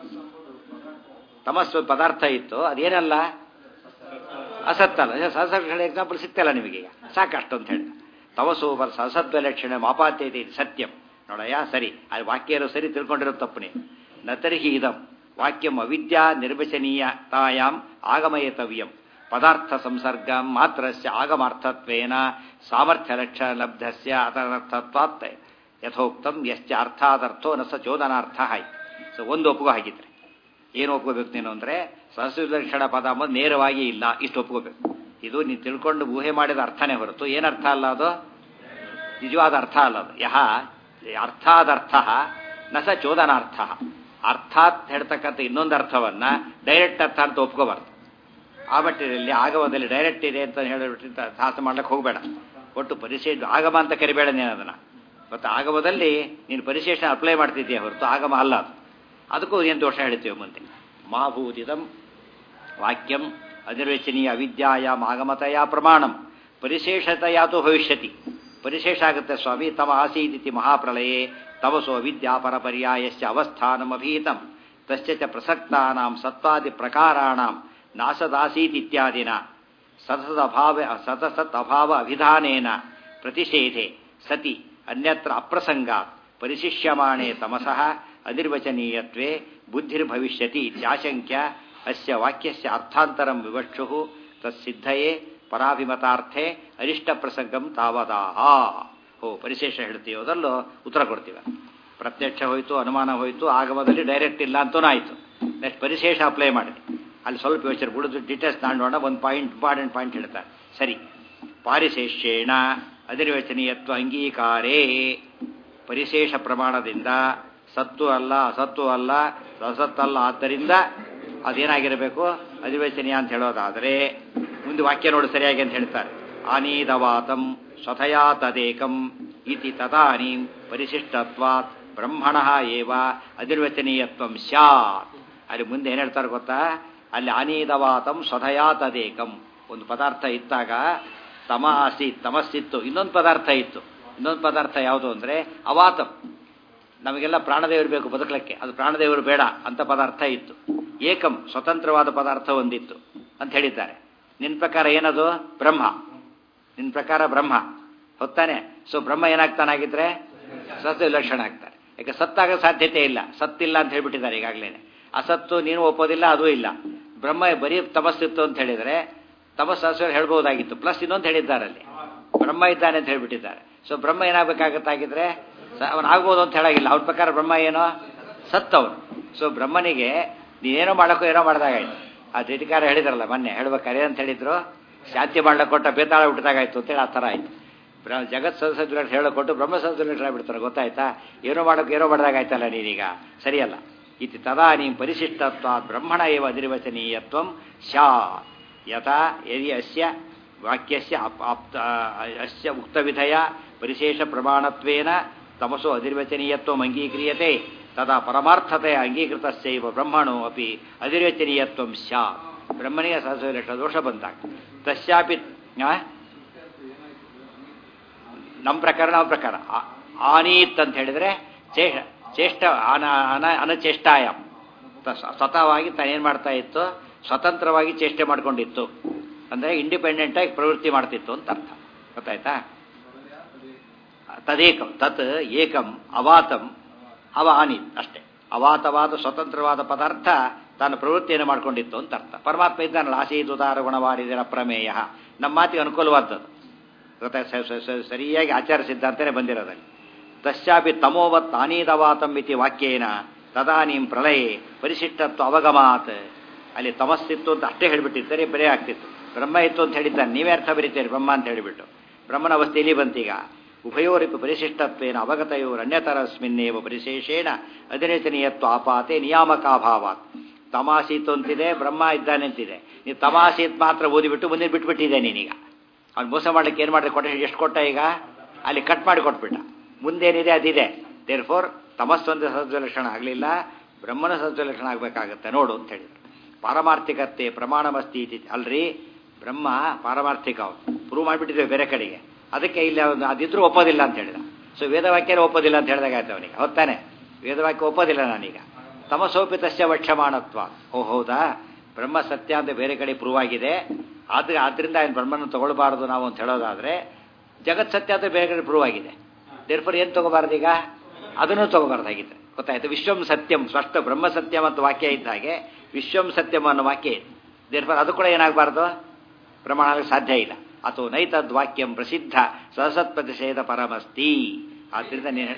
ತಮಸ್ಸು ಪದಾರ್ಥ ಇತ್ತು, ಅದೇನಲ್ಲ ಅಸತ್ತಲ್ಲ. ಸಹಸಗಳ ಎಕ್ಸಾಂಪಲ್ ಸಿಗ್ತಲ್ಲ ನಿಮಗೀಗ, ಸಾಕಷ್ಟು ಅಂತ ಹೇಳಿದ. ತಮಸ್ಸು ಸಸತ್ವ ಲಕ್ಷಣ ಮಾಪಾತ್ಯ ಇದೆ, ಸತ್ಯಂ. ನೋಡಯ್ಯ ಸರಿ, ಅದು ವಾಕ್ಯ ಇರೋ ಸರಿ ತಿಳ್ಕೊಂಡಿರೋ ತಪ್ಪು ನೀವು. ನತರ್ಹಿ ಇದಂ ವಾಕ್ಯಂ ಅವಿದ್ಯಾ ನಿರ್ವಚನೀಯತಾಯಾಂ ಆಗಮಯತವ್ಯಂ ಪದಾರ್ಥ ಸಂಸರ್ಗ ಮಾತ್ರಸ್ಯ ಆಗಮಾರ್ಥತ್ವೇನ ಸಾಮರ್ಥ್ಯ ಲಕ್ಷಣ ಲಬ್ಧಸ್ಯ ಅತರ್ಥತ್ವಾತ್ ಯಥೋಕ್ತಂ ಯಶ್ಚ ಅರ್ಥಾದರ್ಥೋ ನ ಸ ಚೋದನಾರ್ಥ ಆಯ್ತು. ಸೊ ಒಂದು ಒಪ್ಪಿಗೆ ಹಾಗಿದ್ರೆ ಏನು ಒಪ್ಕೋಬೇಕು ನೀನು ಅಂದರೆ ಸಹಸ್ರಲಕ್ಷಣ ಪದ ಅಂಬುದು ನೇರವಾಗಿ ಇಲ್ಲ, ಇಷ್ಟು ಒಪ್ಕೋಬೇಕು. ಇದು ನೀನು ತಿಳ್ಕೊಂಡು ಊಹೆ ಮಾಡಿದ ಅರ್ಥನೇ ಹೊರತು ಏನರ್ಥ ಅಲ್ಲ, ಅದು ನಿಜವಾದ ಅರ್ಥ ಅಲ್ಲ. ಅದು ಯಹ ಅರ್ಥಾದರ್ಥ ನ ಸ ಚೋದನಾರ್ಥ. ಅರ್ಥಾತ್ ಹೇಳ್ತಕ್ಕಂಥ ಇನ್ನೊಂದು ಅರ್ಥವನ್ನ ಡೈರೆಕ್ಟ್ ಅರ್ಥ ಅಂತ ಒಪ್ಕೋಬಾರ್ದು. ಆ ಮಟ್ಟಿನಲ್ಲಿ ಆಗಮದಲ್ಲಿ ಡೈರೆಕ್ಟ್ ಇದೆ ಅಂತ ಹೇಳಿಬಿಟ್ಟು ಸಾಹಸ ಮಾಡ್ಲಿಕ್ಕೆ ಹೋಗಬೇಡ. ಒಟ್ಟು ಪರಿಶೇಷ ಆಗಮ ಅಂತ ಕರಿಬೇಡ ನೀನು ಅದನ್ನು. ಮತ್ತು ಆಗಮದಲ್ಲಿ ನೀನು ಪರಿಶೇಷ ಅಪ್ಲೈ ಮಾಡ್ತಿದ್ದೀಯ ಹೊರತು ಆಗಮ ಅಲ್ಲ ಅದು. ಅದಕ್ಕೂ ಏನು ದೋಷ ಹೇಳ್ತೀವಿ ಮುಂದೆ. ಮಾಭೂತಿದಂ ವಾಕ್ಯಂ ಅನಿರ್ವಚನೀಯ ಅವಿದ್ಯಾಯಾಮ್ ಆಗಮತಯ ಪ್ರಮಾಣಂ ಪರಿಶೇಷತೆಯಾತು ಭವಿಷ್ಯತಿ. ಪರಿಶೇಷ ಆಗುತ್ತೆ ಸ್ವಾಮಿ. ತಮ ಆಸೀದಿತಿ ಮಹಾಪ್ರಳಯೇ ತಮಸೋ ವಿದ್ಯಾಪರ ಪರ್ಯಾಯಸ್ಯ ಅವಸ್ಥಾನಮಭೀತಂ ತಸ್ಯ ಚ ಪ್ರಸಕ್ತಾನಾಂ ಸತ್ವಾದಿ ಪ್ರಕಾರಾಣಾಂ ನಾಸದಾಸೀತ್ ಇತ್ಯಾದಿನ ಸತಸತ್ ಅಭಾವ ಅಭಿಧಾನೇನ ಪ್ರತಿಷೇಧೆ ಸತಿ ಅನ್ಯತ್ರ ಅಪ್ರಸಂಗಾತ್ ಪರಿಶಿಷ್ಯಮಾಣೆ ತಮಸಃ ಅನಿರ್ವಚನೀಯತ್ವೇ ಬುದ್ಧಿರ್ಭವಿಷ್ಯತಿ ಇತ್ಯಾಶಂಕ್ಯ ಅಸ್ಯ ವಾಕ್ಯಸ್ಯ ಅರ್ಥಾಂತರಂ ವಿವಕ್ಷುಃ ತತ್ಸಿದ್ಧಯೇ ಪರಾಭಿಮತಾರ್ಥೆ ಅರಿಷ್ಟ ಪ್ರಸಂಗಂ ತಾವದಾಹ. ಪರಿಶೇಷ ಹೇಳ್ತೀಯೋದಲ್ಲೋ ಉತ್ತರ ಕೊಡ್ತೀವಿ. ಪ್ರತ್ಯಕ್ಷ ಹೋಯಿತು, ಅನುಮಾನ ಹೋಯಿತು, ಆಗಮದಲ್ಲಿ ಡೈರೆಕ್ಟ್ ಇಲ್ಲ ಅಂತೂ ಆಯಿತು. ನೆಕ್ಸ್ಟ್ ಪರಿಶೇಷ ಅಪ್ಲೈ ಮಾಡಿದೆ, ಅಲ್ಲಿ ಸ್ವಲ್ಪ ಯೋಚನೆ ಬಿಡೋದು ಡೀಟೇಲ್ಸ್ ತಾಂಡೋಣ. ಒಂದು ಪಾಯಿಂಟ್ ಇಂಪಾರ್ಟೆಂಟ್ ಪಾಯಿಂಟ್ ಹೇಳ್ತಾರೆ. ಸರಿ, ಪಾರಿಶೇಷ್ಯೇಣ ಅನಿರ್ವಚನೀಯತ್ವ ಅಂಗೀಕಾರೇ. ಪರಿಶೇಷ ಪ್ರಮಾಣದಿಂದ ಸತ್ತು ಅಲ್ಲ ಅಸತ್ತು ಅಲ್ಲ ಅಸತ್ತಲ್ಲ, ಆದ್ದರಿಂದ ಅದೇನಾಗಿರಬೇಕು ಅನಿರ್ವಚನೀಯ ಅಂತ ಹೇಳೋದಾದರೆ ಮುಂದೆ ವಾಕ್ಯ ನೋಡಿ ಸರಿಯಾಗಿ ಅಂತ ಹೇಳ್ತಾರೆ. ಆನೀದವಾತಂ ಸ್ವಥಯಾ ತದೇಕಂ ಇತಿ ತದಾನೀಂ ಪರಿಶಿಷ್ಟತ್ವಾತ್ ಬ್ರಹ್ಮಣಃ ಏವ ಅನಿರ್ವಚನೀಯತ್ವಂ ಸ್ಯಾತ್. ಅಲ್ಲಿ ಮುಂದೆ ಏನು ಹೇಳ್ತಾರೆ ಗೊತ್ತಾ? ಅಲ್ಲಿ ಆನೀದವಾತಂ ಸ್ವಥಯಾ ತದೇಕಂ, ಒಂದು ಪದಾರ್ಥ ಇದ್ದಾಗ ತಮ ಆಸೀತ್ ತಮಸ್ಸಿತ್ತು, ಇನ್ನೊಂದು ಪದಾರ್ಥ ಇತ್ತು. ಇನ್ನೊಂದು ಪದಾರ್ಥ ಯಾವುದು ಅಂದರೆ ಅವಾತಂ. ನಮಗೆಲ್ಲ ಪ್ರಾಣದೇವರು ಬೇಕು ಬದುಕಲಿಕ್ಕೆ, ಅದು ಪ್ರಾಣದೇವರು ಬೇಡ ಅಂತ ಪದಾರ್ಥ ಇತ್ತು. ಏಕಂ ಸ್ವತಂತ್ರವಾದ ಪದಾರ್ಥ ಒಂದಿತ್ತು ಅಂತ ಹೇಳಿದ್ದಾರೆ. ನಿನ್ನ ಪ್ರಕಾರ ಏನದು? ಬ್ರಹ್ಮ. ನಿನ್ನ ಪ್ರಕಾರ ಬ್ರಹ್ಮ ಹೊತ್ತಾನೆ. ಸೊ ಬ್ರಹ್ಮ ಏನಾಗ್ತಾನಾಗಿದ್ರೆ ಸತ್ಯ ಲಕ್ಷಣ ಆಗ್ತಾರೆ. ಯಾಕೆ ಸತ್ತಾಗ ಸಾಧ್ಯತೆ ಇಲ್ಲ, ಸತ್ತಿಲ್ಲ ಅಂತ ಹೇಳ್ಬಿಟ್ಟಿದ್ದಾರೆ ಈಗಾಗಲೇ. ಅಸತ್ತು ನೀನು ಒಪ್ಪೋದಿಲ್ಲ, ಅದೂ ಇಲ್ಲ. ಬ್ರಹ್ಮ ಬರೀ ತಮಸ್ಸಿತ್ತು ಅಂತ ಹೇಳಿದರೆ ತಮಸ್ಸು ಹೇಳ್ಬೋದಾಗಿತ್ತು, ಪ್ಲಸ್ ಇನ್ನೊಂದು ಹೇಳಿದ್ದಾರೆ ಅಲ್ಲಿ ಬ್ರಹ್ಮ ಇದ್ದಾನೆ ಅಂತ ಹೇಳ್ಬಿಟ್ಟಿದ್ದಾರೆ. ಸೊ ಬ್ರಹ್ಮ ಏನಾಗಬೇಕಾಗತ್ತಾಗಿದ್ರೆ ಅವನಾಗ್ಬೋದು ಅಂತ ಹೇಳಾಗಿಲ್ಲ. ಅವ್ರ ಪ್ರಕಾರ ಬ್ರಹ್ಮ ಏನೋ ಸತ್ತವನು. ಸೊ ಬ್ರಹ್ಮನಿಗೆ ನೀನೇನೋ ಮಾಡೋಕ್ಕೋ ಏನೋ ಮಾಡ್ದಾಗಾಯ್ತು. ಆ ಟಿಟಿಕಾರ ಹೇಳಿದ್ರಲ್ಲ ಮೊನ್ನೆ ಹೇಳ್ಬೇಕಾರೆ ಅಂತ ಹೇಳಿದ್ರು, ಶಾಂತಿ ಮಾಡ್ಲಿಕ್ಕೆ ಕೊಟ್ಟ ಬೇತಾಳ ಹುಟ್ಟಿದಾಗಾಯ್ತು ಅಂತೇಳಿ ಆ ಥರ ಆಯ್ತು. ಜಗತ್ ಸದಸ್ಯ ಹೇಳಿಕೊಟ್ಟು ಬ್ರಹ್ಮ ಸದಸ್ಯ ಬಿಡ್ತಾರೆ, ಗೊತ್ತಾಯ್ತಾ? ಏನೋ ಮಾಡೋಕೆ ಏನೋ ಮಾಡ್ದಾಗಾಯ್ತಲ್ಲ ನೀನೀಗ, ಸರಿಯಲ್ಲ. ಇತಿ ತದಾ ನೀಂ ಪರಿಶಿಷ್ಟತ್ವ ಬ್ರಹ್ಮಣ ಏವ ಅನಿರ್ವಚನೀಯತ್ವಂ ಸ್ಯಾ ಯಥಾ ಯದಿ ಅಸ್ಯ ವಾಕ್ಯಸ್ಯ ಅಸ್ಯ ಉಕ್ತವಿಧಯ ಪರಿಶೇಷ ಪ್ರಮಾಣತ್ವೇನ ತಮಸೋ ಅನಿರ್ವಚನೀಯತ್ವಂ ಅಂಗೀಕ್ರಿಯತೆ ತದಾ ಪರಮಾರ್ಥತೆಯ ಅಂಗೀಕೃತಸ್ಯೈವ ಬ್ರಹ್ಮಣೋ ಅಪಿ ಅನಿರ್ವಚನೀಯತ್ವಂ ಸ್ಯಾತ್. ಬ್ರಹ್ಮನಿಗೆ ಸಹಸ್ರ ದೋಷ ಬಂದಾಗ ತಸ್ಯಾಪಿ ನಮ್ಮ ಪ್ರಕಾರ ಆನೀತ್ ಅಂತ ಹೇಳಿದ್ರೆ ಚೇಷ್ಟ ಅನಚೇಷ್ಟಾಯ, ಸ್ವತಃವಾಗಿ ತಾನೇನು ಮಾಡ್ತಾ ಇತ್ತು, ಸ್ವತಂತ್ರವಾಗಿ ಚೇಷ್ಟೆ ಮಾಡ್ಕೊಂಡಿತ್ತು, ಅಂದರೆ ಇಂಡಿಪೆಂಡೆಂಟಾಗಿ ಪ್ರವೃತ್ತಿ ಮಾಡ್ತಿತ್ತು ಅಂತ ಅರ್ಥ. ಗೊತ್ತಾಯ್ತಾ? ತದೇಕಂ ತತ್ ಏಕಂ ಅವಾತಂ ಅವ ಆನೀತ್ ಅಷ್ಟೇ. ಅವಾತವಾದ ಸ್ವತಂತ್ರವಾದ ಪದಾರ್ಥ ತಾನು ಪ್ರವೃತ್ತಿಯನ್ನು ಮಾಡ್ಕೊಂಡಿತ್ತು ಅಂತ ಅರ್ಥ. ಪರಮಾತ್ಮ ಇದ್ದಾನಲ್ಲ, ಆಸೀತ್ ಉದಾರ ಗುಣವಾರಿದಿರ ಪ್ರಮೇಯ, ನಮ್ಮ ಮಾತಿಗೆ ಅನುಕೂಲವಾದದ್ದು. ಗೊತ್ತಾಯ್ತು? ಸರಿಯಾಗಿ ಆಚಾರ ಸಿದ್ಧಾಂತನೇ ಬಂದಿರೋದಲ್ಲಿ. ತಸ್ಯಾಪಿ ತಮೋವತ್ ಆನೀದವಾತಂ ಇತಿ ವಾಕ್ಯೇನ ತದಾನೀಂ ಪ್ರಳಯೇ ಪರಿಶಿಷ್ಟತ್ವ ಅವಗಮಾತ್. ಅಲ್ಲಿ ತಮಸ್ಸಿತ್ತು ಅಂತ ಅಷ್ಟೇ ಹೇಳಿಬಿಟ್ಟಿದ್ದಾರೆ, ಬರೇ ಆಗ್ತಿತ್ತು. ಬ್ರಹ್ಮ ಇತ್ತು ಅಂತ ಹೇಳಿದ್ದಾನೆ, ನೀವೇ ಅರ್ಥ ಬರೀತೀರಿ ಬ್ರಹ್ಮ ಅಂತ ಹೇಳಿಬಿಟ್ಟು. ಬ್ರಹ್ಮನ ಅವಸ್ಥೆಯಲ್ಲಿ ಬಂತೀಗ. ಉಭಯೋರಿಪಿ ಪರಿಶಿಷ್ಟತ್ವೇನ ಅವಗತಯೋರ್ ಅನ್ಯತರಸ್ಮಿನ್ನೇವ ಪರಿಶೇಷೇಣ ಅಧಿನೇತನೀಯತ್ವ ಆಪಾತೆ ನಿಯಾಮಕಾಭಾವಾತ್. ತಮಾಸೀತು ಅಂತಿದೆ, ಬ್ರಹ್ಮ ಇದ್ದಾನೆ ಅಂತಿದೆ. ನೀವು ತಮಾಸೀತ್ ಮಾತ್ರ ಓದಿಬಿಟ್ಟು ಮುಂದೆ ಬಿಟ್ಬಿಟ್ಟಿದೆ ನೀನೀಗ. ಅವ್ನು ಮೋಸ ಮಾಡ್ಲಿಕ್ಕೆ ಏನು ಮಾಡಿದ್ರೆ ಕೊಟ್ಟೆ, ಎಷ್ಟು ಕೊಟ್ಟ ಈಗ? ಅಲ್ಲಿ ಕಟ್ ಮಾಡಿ ಕೊಟ್ಬಿಟ್ಟ. ಮುಂದೇನಿದೆ ಅದಿದೆ. ದೇರ್ ಫೋರ್ ತಮಸ್ಸೊಂದು ಸಹಜ ಲಕ್ಷಣ ಆಗಲಿಲ್ಲ, ಬ್ರಹ್ಮನ ಸಹಜ ಲಕ್ಷಣ ಆಗಬೇಕಾಗತ್ತೆ ನೋಡು ಅಂತ ಹೇಳಿದ್ರು. ಪಾರಮಾರ್ಥಿಕತೆ ಪ್ರಮಾಣಮಸ್ತಿ ಇತಿ. ಅಲ್ರಿ, ಬ್ರಹ್ಮ ಪಾರಮಾರ್ಥಿಕ, ಅವನು ಪ್ರೂವ್ ಮಾಡಿಬಿಟ್ಟಿದ್ದೇವೆ ಬೇರೆ ಕಡೆಗೆ. ಅದಕ್ಕೆ ಇಲ್ಲಿ ಅದಿದ್ರೂ ಒಪ್ಪೋದಿಲ್ಲ ಅಂತ ಹೇಳಿದ. ಸೊ ವೇದವಾಕ್ಯನೇ ಒಪ್ಪೋದಿಲ್ಲ ಅಂತ ಹೇಳಿದಾಗ ಆಯ್ತು ಅವನಿಗೆ. ಹೊತ್ತಾನೆ, ವೇದವಾಕ್ಯ ಒಪ್ಪೋದಿಲ್ಲ ನಾನೀಗ. ತಮಸೋಪಿ ತಸ್ಯ ವಕ್ಷಮಾನತ್ವ. ಓ ಹೌದಾ, ಬ್ರಹ್ಮ ಸತ್ಯ ಅಂತ ಬೇರೆ ಕಡೆ ಪ್ರೂವ್ ಆಗಿದೆ, ಆದ್ರಿಂದ ఆయన ಬ್ರಹ್ಮನ ತಗೊಳ್ಬಾರ್ದು ನಾವು ಅಂತ ಹೇಳೋದಾದ್ರೆ, ಜಗತ್ ಸತ್ಯ ಅಂತ ಬೇರೆ ಕಡೆ ಪ್ರೂವ್ ಆಗಿದೆ. ದೇರ್ಫರ್ ಏನು ತಗೋಬಾರ್ದು ಈಗ? ಅದನ್ನೂ ತಗೋಬಾರ್ದಾಗಿತ್ತು. ಗೊತ್ತಾಯ್ತು? ವಿಶ್ವಂ ಸತ್ಯಂ, ಸ್ಪಷ್ಟ ಬ್ರಹ್ಮ ಸತ್ಯಂ ಅಂತ ವಾಕ್ಯ ಇದ್ದ ಹಾಗೆ ವಿಶ್ವಂ ಸತ್ಯಂ ಅನ್ನೋ ವಾಕ್ಯ ಇದೆ. ದೇರ್ಫರ್ ಅದು ಕೂಡ ಏನಾಗಬಾರ್ದು, ಪ್ರಮಾಣ ಆಗಕ್ಕೆ ಸಾಧ್ಯ ಇಲ್ಲ. ಅಥವಾ ನೈತದ್ ವಾಕ್ಯಂ ಪ್ರಸಿದ್ಧ ಸಹಸತ್ ಪ್ರತಿಷೇಧ ಪರಮಸ್ತಿ. ಆದ್ರಿಂದ ನೀನು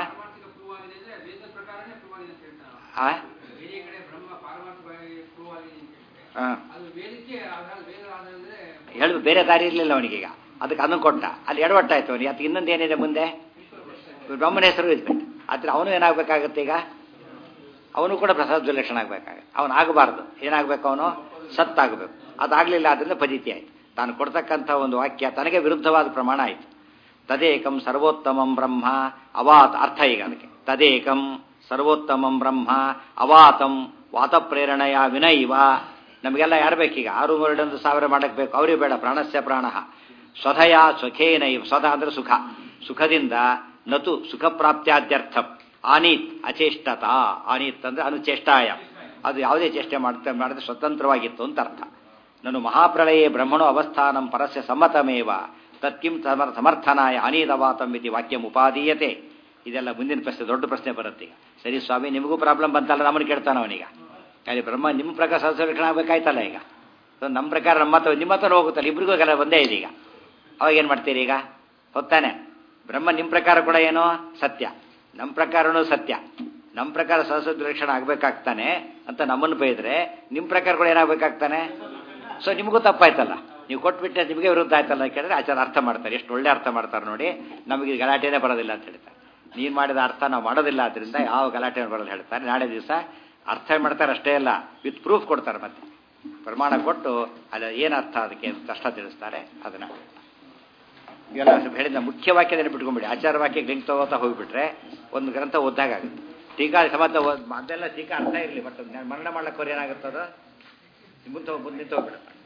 ಹೇಳು, ಬೇರೆ ದಾರಿ ಇರಲಿಲ್ಲ ಅವನಿಗೀಗ. ಅದಕ್ಕೆ ಅದನ್ನು ಕೊಟ್ಟ, ಅಲ್ಲಿ ಎಡವಟ್ಟಾಯ್ತು ಅವನಿಗೆ. ಅದಕ್ಕೆ ಇನ್ನೊಂದು ಏನಿದೆ ಮುಂದೆ, ಬ್ರಹ್ಮನ ಹೆಸರು ಇದ್ಬಿಟ್ಟು. ಆದರೆ ಅವನು ಏನಾಗಬೇಕಾಗತ್ತೆ ಈಗ? ಅವನು ಕೂಡ ಪ್ರಸಾದ ಲಕ್ಷಣ ಆಗಬೇಕಾಗತ್ತೆ. ಅವನು ಆಗಬಾರ್ದು, ಏನಾಗಬೇಕು? ಅವನು ಸತ್ತಾಗಬೇಕು. ಅದಾಗಲಿಲ್ಲ, ಅದರಿಂದ ಫಜಿತಿ ಆಯಿತು. ತಾನು ಕೊಡ್ತಕ್ಕಂಥ ಒಂದು ವಾಕ್ಯ ತನಗೆ ವಿರುದ್ಧವಾದ ಪ್ರಮಾಣ ಆಯಿತು. ತದೇಕಂ ಸರ್ವೋತ್ತಮಂ ಬ್ರಹ್ಮ ಅವಾತ್. ಅರ್ಥ ಈಗ ಅದಕ್ಕೆ, ತದೇಕಂ ಸರ್ವೋತ್ತಮಂ ಬ್ರಹ್ಮ ಅವಾತಂ ವಾತ ಪ್ರೇರಣೆಯ ವಿನೈವ. ನಮಗೆಲ್ಲ ಯಾರು ಬೇಕೀಗ? 6,000 ಮಾಡಕ್ಕೆ ಬೇಕು, ಅವ್ರಿಗೆ ಬೇಡ. ಪ್ರಾಣಸ್ಯ ಪ್ರಾಣ ಸ್ವಧಯ ಸುಖೇನೈವ. ಸ್ವಧ ಅಂದರೆ ಸುಖ, ಸುಖದಿಂದ ನತು ಸುಖ ಪ್ರಾಪ್ತ್ಯಾದ್ಯರ್ಥಂ. ಆನೀತ್ ಅಚೇಷ್ಟತ. ಆನೀತ್ ಅಂದರೆ ಅನುಚೇಷ್ಟಾಯ, ಅದು ಯಾವುದೇ ಚೇಷ್ಟೆ ಮಾಡಿದ್ರೆ ಸ್ವತಂತ್ರವಾಗಿತ್ತು ಅಂತ ಅರ್ಥ. ನಾನು ಮಹಾಪ್ರಳಯೇ ಬ್ರಹ್ಮಣೋ ಅವಸ್ಥಾನಂ ಪರಸ್ಯ ಸಮ್ಮತಮೇವ ತತ್ಕಿಂ ಸಮರ್ಥನಾಯ ಅನೀದವಾತಂ ಇತಿ ವಾಕ್ಯಂ ಉಪಾದೀಯತೆ. ಇದೆಲ್ಲ ಮುಂದಿನ ಪ್ರಶ್ನೆ, ದೊಡ್ಡ ಪ್ರಶ್ನೆ ಬರುತ್ತೆ. ಸರಿ ಸ್ವಾಮಿ, ನಿಮಗೂ ಪ್ರಾಬ್ಲಮ್ ಬಂತಲ್ಲ, ನಮ್ಮನ್ನು ಕೇಳ್ತಾನೆ ಅವನೀಗ. ಅಲ್ಲಿ ಬ್ರಹ್ಮ ನಿಮ್ಮ ಪ್ರಕಾರ ಸಹಸ್ರಲಕ್ಷಣ ಆಗಬೇಕಾಯ್ತಲ್ಲ ಈಗ. ನಮ್ಮ ಪ್ರಕಾರ ನಮ್ಮ ಹತ್ರ ನಿಮ್ಮ ಹತ್ರ ಹೋಗುತ್ತಲ್ಲ, ಇಬ್ಬರಿಗೂ ಎಲ್ಲ ಒಂದೇ ಇದೀಗ. ಅವಾಗ ಏನು ಮಾಡ್ತೀರಿ ಈಗ? ಹೊತ್ತಾನೆ, ಬ್ರಹ್ಮ ನಿಮ್ಮ ಪ್ರಕಾರ ಕೂಡ ಏನೋ ಸತ್ಯ, ನಮ್ಮ ಪ್ರಕಾರನೂ ಸತ್ಯ. ನಮ್ಮ ಪ್ರಕಾರ ಸಹಸ್ರಲಕ್ಷಣ ಆಗಬೇಕಾಗ್ತಾನೆ ಅಂತ ನಮ್ಮನ್ನು ಬೈದ್ರೆ, ನಿಮ್ಮ ಪ್ರಕಾರ ಕೂಡ ಏನಾಗಬೇಕಾಗ್ತಾನೆ? ಸೊ ನಿಮಗೂ ತಪ್ಪಾಯ್ತಲ್ಲ, ನೀವು ಕೊಟ್ಬಿಟ್ಟೆ ನಿಮಗೆ ವಿರುದ್ಧ ಆಯ್ತಲ್ಲ ಕೇಳಿದ್ರೆ ಆಚಾರ ಅರ್ಥ ಮಾಡ್ತಾರೆ. ಎಷ್ಟು ಒಳ್ಳೆ ಅರ್ಥ ಮಾಡ್ತಾರೆ ನೋಡಿ. ನಮಗೆ ಗಲಾಟೆನೇ ಬರೋದಿಲ್ಲ ಅಂತ ಹೇಳ್ತಾರೆ. ನೀನು ಮಾಡಿದ ಅರ್ಥ ನಾವು ಮಾಡೋದಿಲ್ಲ, ಆದ್ದರಿಂದ ಯಾವ ಗಲಾಟೆ ಬರೋದು ಹೇಳ್ತಾರೆ. ನಾಳೆ ದಿವಸ ಅರ್ಥ ಮಾಡ್ತಾರೆ ಅಷ್ಟೇ ಅಲ್ಲ, ವಿತ್ ಪ್ರೂಫ್ ಕೊಡ್ತಾರೆ. ಮತ್ತೆ ಪ್ರಮಾಣ ಕೊಟ್ಟು ಅಲ್ಲಿ ಏನು ಅರ್ಥ ಅದಕ್ಕೆ ಕಷ್ಟ ತಿಳಿಸ್ತಾರೆ. ಅದನ್ನು ಇವೆಲ್ಲ ಹೇಳಿದ ಮುಖ್ಯ ವಾಕ್ಯದಲ್ಲಿ ಬಿಟ್ಕೊಂಡ್ಬಿಡಿ. ಆಚಾರ ವಾಕ್ಯಕ್ಕೆ ಲಿಂಕ್ ತಗೋತಾ ಹೋಗಿಬಿಟ್ರೆ ಒಂದು ಗ್ರಂಥ ಓದ್ದಾಗುತ್ತೆ. ಟೀಕಾ ಸಮತ ಅದೆಲ್ಲ ಟೀಕಾ ಅರ್ಥ ಇರಲಿ, ಬಟ್ ಮರಣ ಮಾಡ್ಲಿಕ್ಕೆ ಏನಾಗುತ್ತದೋ ಮುಂದೆ ಹೋಗ್ಬಿಡುತ್ತೆ.